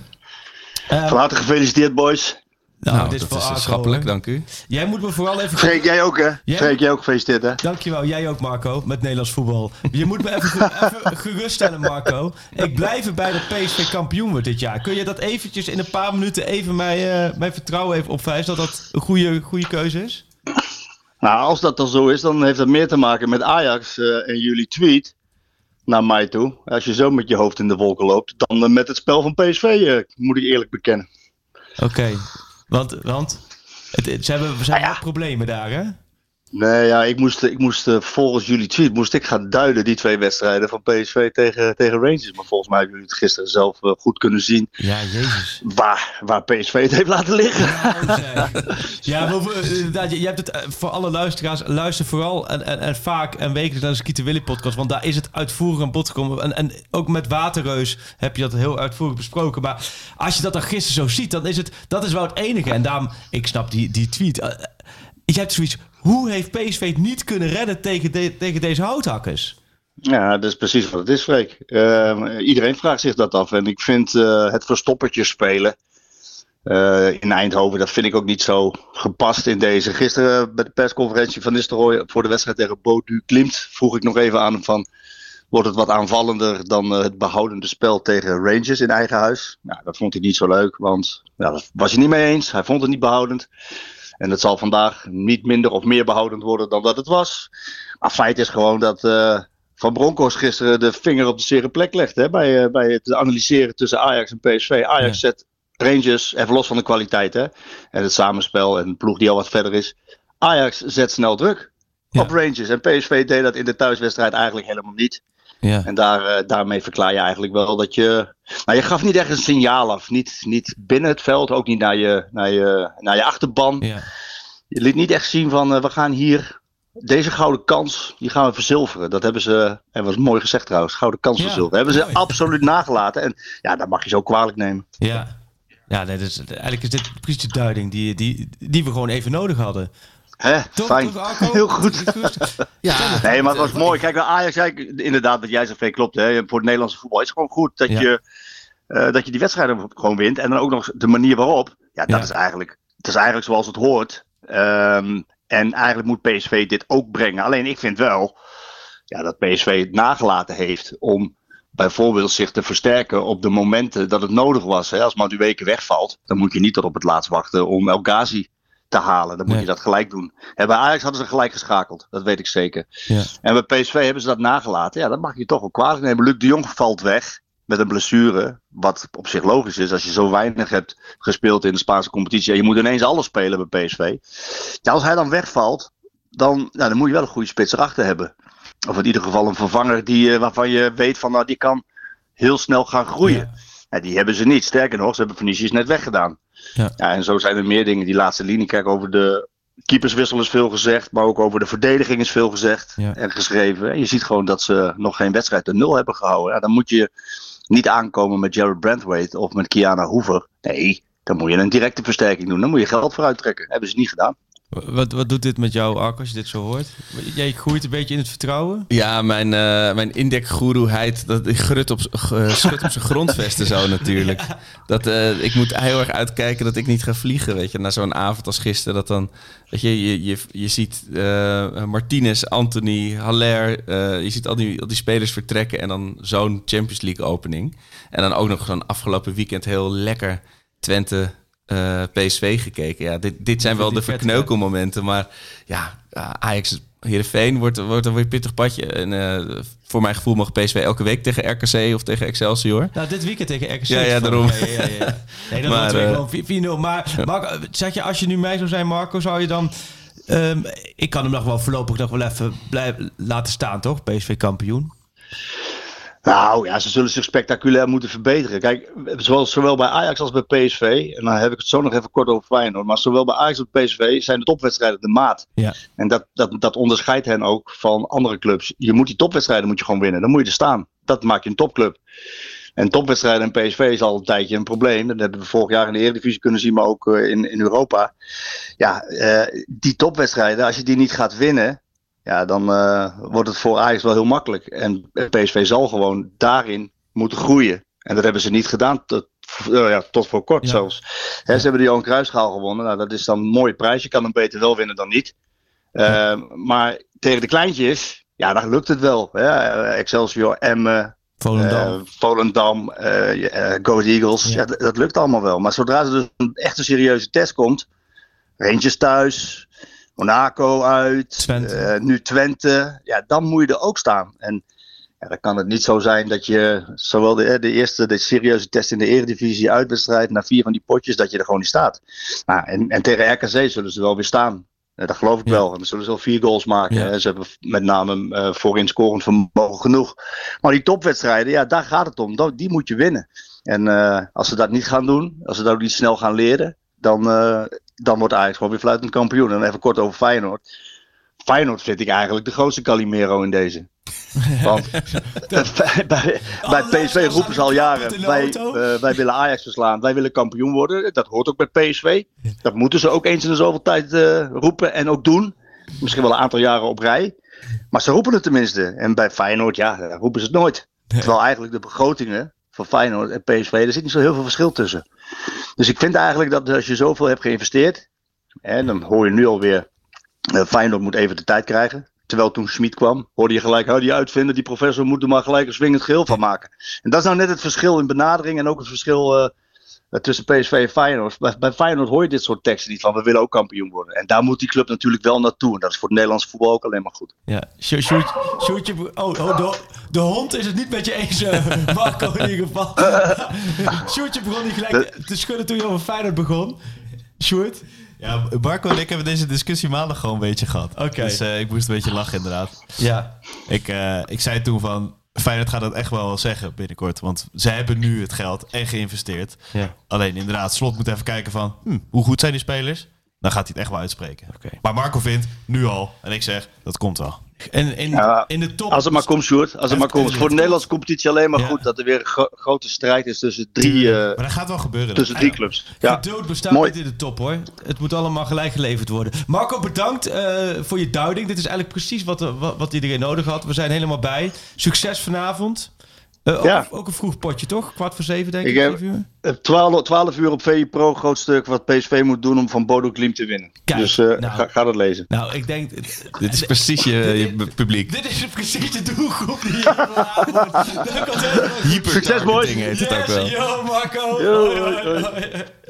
Uh, Van harte gefeliciteerd, boys. Nou, nou dit is dat is Arco, schappelijk, dank u. Jij moet me vooral even... Freek, jij ook hè? Jij... Freek, jij ook gefeliciteerd hè? Dankjewel, jij ook Marco, met Nederlands voetbal. Je moet me even, even geruststellen Marco. Ik blijf erbij dat P S V kampioen wordt dit jaar. Kun je dat eventjes in een paar minuten even mij, uh, mijn vertrouwen even opwijzen dat dat een goede, goede keuze is? Nou, als dat dan zo is, dan heeft dat meer te maken met Ajax uh, en jullie tweet naar mij toe. Als je zo met je hoofd in de wolken loopt, dan uh, met het spel van P S V, uh, moet ik eerlijk bekennen. Oké, okay. want, want het, het, ze hebben, ze hebben ah, ja. problemen daar, hè? Nee, ja, ik moest, ik moest uh, volgens jullie tweet moest ik gaan duiden die twee wedstrijden van P S V tegen, tegen Rangers. Maar volgens mij hebben jullie het gisteren zelf uh, goed kunnen zien. Ja, jezus. Waar, waar P S V het heeft laten liggen. Ja, ja maar, inderdaad, je, je hebt het uh, voor alle luisteraars. Luister vooral en, en, en vaak en wekelijks naar de Skeeter Willy podcast. Want daar is het uitvoerig aan bod gekomen. En, en ook met Waterreus heb je dat heel uitvoerig besproken. Maar als je dat dan gisteren zo ziet, dan is het, dat is wel het enige. En daarom, ik snap die, die tweet. Uh, je hebt zoiets... Hoe heeft P S V het niet kunnen redden tegen, de, tegen deze houthakkers? Ja, dat is precies wat het is, Freek. Uh, iedereen vraagt zich dat af. En ik vind uh, het verstoppertje spelen uh, in Eindhoven, dat vind ik ook niet zo gepast in deze. Gisteren bij de persconferentie van Nistelrooy voor de wedstrijd tegen Bodu Klimt vroeg ik nog even aan hem van... Wordt het wat aanvallender dan uh, het behoudende spel tegen Rangers in eigen huis? Nou, dat vond hij niet zo leuk, want ja, daar was hij niet mee eens. Hij vond het niet behoudend. En het zal vandaag niet minder of meer behoudend worden dan dat het was. Maar feit is gewoon dat uh, Van Bronckhorst gisteren de vinger op de zere plek legt. Hè, bij, uh, bij het analyseren tussen Ajax en P S V. Ajax ja. zet Rangers, even los van de kwaliteit hè, en het samenspel en de ploeg die al wat verder is. Ajax zet snel druk ja. op Rangers. En P S V deed dat in de thuiswedstrijd eigenlijk helemaal niet. Ja. En daar, uh, daarmee verklaar je eigenlijk wel dat je... Nou, je gaf niet echt een signaal af. Niet, niet binnen het veld, ook niet naar je, naar je, naar je achterban. Ja. Je liet niet echt zien van, uh, we gaan hier... Deze gouden kans, die gaan we verzilveren. Dat hebben ze, en was mooi gezegd trouwens, gouden kans ja. verzilveren. Dat hebben ze absoluut nagelaten. En ja, dat mag je zo kwalijk nemen. Ja, ja nee, dus, eigenlijk is dit precies de duiding die, die, die we gewoon even nodig hadden. Hè, fijn. Toch, heel goed. Ja. Nee, maar het was mooi. Kijk, Ajax, inderdaad, wat jij zegt, klopt. Hè. Voor het Nederlandse voetbal is het gewoon goed dat, ja. je, uh, dat je die wedstrijden gewoon wint. En dan ook nog de manier waarop. Ja, dat ja. is eigenlijk, het is eigenlijk zoals het hoort. Um, en eigenlijk moet P S V dit ook brengen. Alleen ik vind wel ja, dat P S V het nagelaten heeft om bijvoorbeeld zich te versterken op de momenten dat het nodig was. Hè. Als Madueke wegvalt, dan moet je niet tot op het laatst wachten om El Ghazi te halen. Dan moet nee. je dat gelijk doen. En bij Ajax hadden ze gelijk geschakeld. Dat weet ik zeker. Ja. En bij P S V hebben ze dat nagelaten. Ja, dat mag je toch wel kwalijk nemen. Luc de Jong valt weg met een blessure. Wat op zich logisch is als je zo weinig hebt gespeeld in de Spaanse competitie. En je moet ineens alles spelen bij P S V. Ja, als hij dan wegvalt, dan, nou, dan moet je wel een goede spits erachter hebben. Of in ieder geval een vervanger die, waarvan je weet van nou, die kan heel snel gaan groeien. Ja. Ja, die hebben ze niet. Sterker nog, ze hebben Vinicius net weggedaan. Ja. Ja, en zo zijn er meer dingen. Die laatste linie, kijk, over de keeperswissel is veel gezegd, maar ook over de verdediging is veel gezegd ja. en geschreven. En je ziet gewoon dat ze nog geen wedstrijd de nul hebben gehouden. Ja, dan moet je niet aankomen met Jared Brandwaite of met Kiana Hoover. Nee, dan moet je een directe versterking doen. Dan moet je geld vooruit trekken. Hebben ze niet gedaan. Wat, wat doet dit met jou, Arco, als je dit zo hoort? Jij groeit een beetje in het vertrouwen? Ja, mijn, uh, mijn indek-goeroeheid, dat ik grut op, uh, schud op zijn grondvesten zo natuurlijk. Ja. Dat, uh, ik moet heel erg uitkijken dat ik niet ga vliegen, weet je. Na zo'n avond als gisteren, dat dan, weet je, je, je, je ziet uh, Martinez, Anthony, Haller, uh, je ziet al die, al die spelers vertrekken en dan zo'n Champions League opening. En dan ook nog zo'n afgelopen weekend heel lekker Twente... Uh, P S V gekeken. Ja, dit, dit zijn wel de verkneukelmomenten. Maar ja, uh, Ajax Heerenveen wordt, wordt een weer pittig padje. En uh, voor mijn gevoel mag P S V elke week tegen R K C of tegen Excelsior. Nou, dit weekend tegen R K C. Ja, ja, daarom. Ja, ja, ja. Nee, dan wordt het gewoon vier nul. Maar ja. Marco, zeg je, als je nu mij zou zijn, Marco, zou je dan... Um, ik kan hem nog wel voorlopig nog wel even blijven laten staan, toch? P S V kampioen. Nou ja, ze zullen zich spectaculair moeten verbeteren. Kijk, zoals, zowel bij Ajax als bij P S V, en dan heb ik het zo nog even kort over Feyenoord, maar zowel bij Ajax als bij P S V zijn de topwedstrijden de maat. Ja. En dat, dat, dat onderscheidt hen ook van andere clubs. Je moet die topwedstrijden moet je gewoon winnen, dan moet je er staan. Dat maakt je een topclub. En topwedstrijden in P S V is al een tijdje een probleem. Dat hebben we vorig jaar in de Eredivisie kunnen zien, maar ook uh, in, in Europa. Ja, uh, die topwedstrijden, als je die niet gaat winnen, ja, dan uh, wordt het voor Ajax wel heel makkelijk. En P S V zal gewoon daarin moeten groeien. En dat hebben ze niet gedaan tot, uh, ja, tot voor kort ja. zelfs. He, ja. Ze hebben de Johan Cruijffschaal gewonnen. Nou, dat is dan een mooi prijs. Je kan hem beter wel winnen dan niet. Uh, ja. Maar tegen de kleintjes, ja, dan lukt het wel. Ja, Excelsior, Emmen, Volendam, uh, Volendam uh, uh, Go Eagles. Ja. Ja, d- dat lukt allemaal wel. Maar zodra er dus een echte serieuze test komt, Rangers thuis, Monaco uit, Twente. Uh, nu Twente. Ja, dan moet je er ook staan. En ja, dan kan het niet zo zijn dat je zowel de, de eerste de serieuze test in de Eredivisie uitwedstrijd na vier van die potjes, dat je er gewoon niet staat. Nou, en, en tegen R K C zullen ze wel weer staan. Ja, dat geloof ik ja. wel. En dan zullen ze wel vier goals maken. Ja. Ze hebben met name uh, voorin scorend vermogen genoeg. Maar die topwedstrijden, ja, daar gaat het om. Die moet je winnen. En uh, als ze dat niet gaan doen, als ze dat ook niet snel gaan leren, dan... Uh, dan wordt Ajax gewoon weer fluitend kampioen. En even kort over Feyenoord. Feyenoord vind ik eigenlijk de grootste Calimero in deze. Want bij, bij, bij P S V roepen ze al jaren, wij, uh, wij willen Ajax verslaan, wij willen kampioen worden. Dat hoort ook bij P S V. Dat moeten ze ook eens in de zoveel tijd uh, roepen en ook doen. Misschien wel een aantal jaren op rij. Maar ze roepen het tenminste. En bij Feyenoord, ja, roepen ze het nooit. Terwijl eigenlijk de begrotingen van Feyenoord en P S V, er zit niet zo heel veel verschil tussen. Dus ik vind eigenlijk dat als je zoveel hebt geïnvesteerd, en dan hoor je nu alweer, uh, Feyenoord moet even de tijd krijgen. Terwijl toen Schmid kwam, hoorde je gelijk, hou die uitvinden, die professor moet er maar gelijk een swingend geheel van maken. En dat is nou net het verschil in benadering en ook het verschil uh, tussen P S V en Feyenoord. Bij, bij Feyenoord hoor je dit soort teksten niet van, we willen ook kampioen worden. En daar moet die club natuurlijk wel naartoe. En dat is voor het Nederlands voetbal ook alleen maar goed. Ja, Sjoerdje, oh, oh de, de hond is het niet met je eens, uh, Marco in ieder geval. Sjoerdje begon niet gelijk te, te schudden toen je over Feyenoord begon. Sjoerd? Ja, Marco en ik hebben deze discussie maandag gewoon een beetje gehad. Oké. Okay. Dus uh, ik moest een beetje lachen inderdaad. Ja. Ik, uh, ik zei toen van, Feyenoord gaat dat echt wel zeggen binnenkort. Want ze hebben nu het geld en geïnvesteerd. Ja. Alleen inderdaad, Slot moet even kijken van, hm, hoe goed zijn die spelers? Dan gaat hij het echt wel uitspreken. Okay. Maar Marco vindt, nu al. En ik zeg, dat komt wel. En in, ja, in de top... Als het maar komt, Sjoerd. Als het maar komt. Voor de Nederlandse competitie alleen maar ja. goed dat er weer een gro- grote strijd is tussen drie, uh, maar dat gaat wel gebeuren. Tussen drie clubs. Ja. Geduld bestaat Mooi. Niet in de top, hoor. Het moet allemaal gelijk geleverd worden. Marco, bedankt uh, voor je duiding. Dit is eigenlijk precies wat, wat, wat iedereen nodig had. We zijn helemaal bij. Succes vanavond. Uh, ook, ja. ook een vroeg potje, toch? Kwart voor zeven, denk ik. ik heb twaalf uur op V I Pro, groot stuk wat P S V moet doen om van Bodo Glimt te winnen. Kijk, dus uh, nou, ga, ga dat lezen. Nou, ik denk... Dit is precies je, je publiek. Dit is precies de doelgroep die je vanavond... Hyper-targeting heet het ook wel. Yo, Marco! Yo, hoi, hoi, hoi.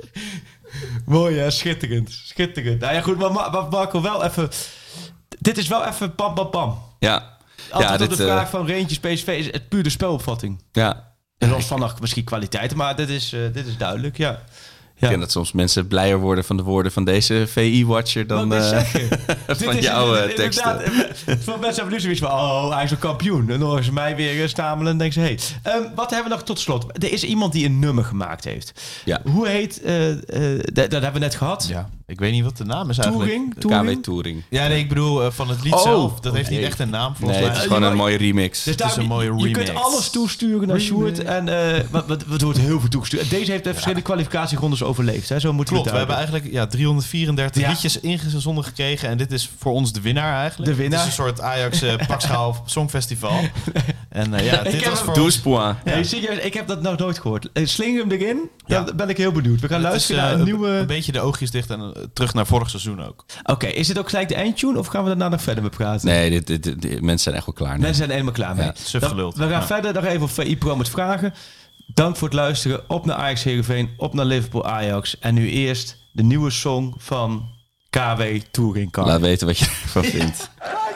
Mooi, hè? Schitterend. Schitterend. Nou ja, goed, maar, maar Marco, wel even... Dit is wel even pam, pam, pam. Ja. Altijd ja, dit, op de vraag uh, van Rangers P S V is het puur de spelopvatting. Ja. En los van nog misschien kwaliteiten, maar dit is, uh, dit is duidelijk, ja. Ik ken dat soms mensen blijer worden van de woorden van deze V I-watcher dan uh, van jouw uh, teksten. Voor mensen hebben nu zoiets van, oh, hij is een kampioen. En dan is mij weer stamelen en denken ze, hé. Hey. Um, wat hebben we nog tot slot? Er is iemand die een nummer gemaakt heeft. Ja. Hoe heet, uh, uh, dat, dat hebben we net gehad. Ja. Ik weet niet wat de naam is eigenlijk. Touring? Touring? K W Touring. Ja, nee, ik bedoel uh, van het lied oh, zelf. Dat oh, heeft nee. niet echt een naam volgens nee, mij. het is gewoon een mooie remix. Dus het is een mooie remix. Je kunt alles toesturen naar Sjoerd. En uh, wat, wat, wat wordt heel veel toegestuurd. Deze heeft de ja. verschillende kwalificatierondes overleefd. Hè? Zo moeten Klopt, we, we hebben eigenlijk ja, driehonderdvierendertig ja. liedjes ingezonden gekregen. En dit is voor ons de winnaar eigenlijk. De winnaar. Het is een soort Ajax uh, Pakschaal Songfestival. En uh, ja, dit was voor douze points. Ja. Hey, serieus, ik heb dat nog nooit gehoord. Sling hem erin. Dan ja. ben ik heel benieuwd. We gaan het luisteren is, uh, naar een nieuwe... Een beetje de oogjes dicht en uh, terug naar vorig seizoen ook. Oké, okay, is dit ook gelijk de eindtune of gaan we daarna nog verder bepraten? Nee, dit, dit, dit, dit, mensen zijn echt wel klaar. Nee. Mensen zijn helemaal klaar mee. Ja, dan, we gaan ja. verder nog even op V I Pro met vragen. Dank voor het luisteren. Op naar Ajax Heerenveen, op naar Liverpool Ajax. En nu eerst de nieuwe song van K W Touring Car. Laat weten wat je ervan vindt.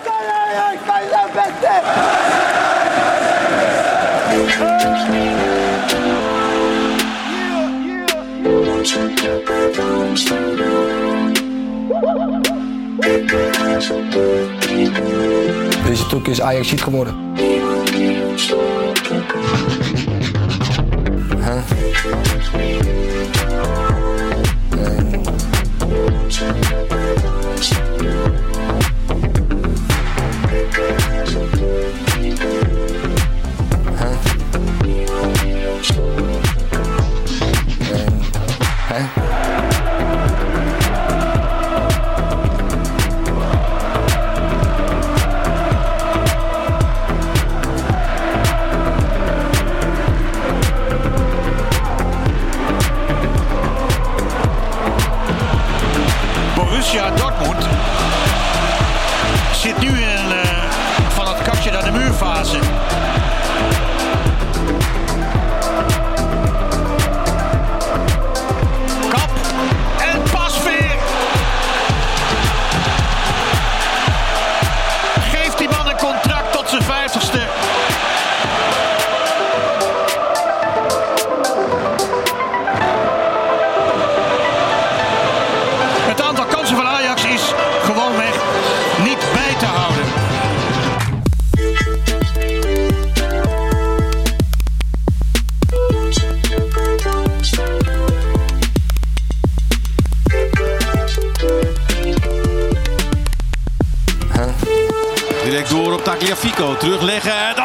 Deze toek is Ajax ziet geworden. Huh? Nee. Huh? Nee. Huh? Borussia Dortmund zit nu in uh, van het katje naar de muurfase. Kap en Pasveer. Geeft die man een contract tot zijn vijftigste. Het aantal kansen van Ajax is gewoonweg niet bij te houden. Direct door op Tagliafico. Terugleggen.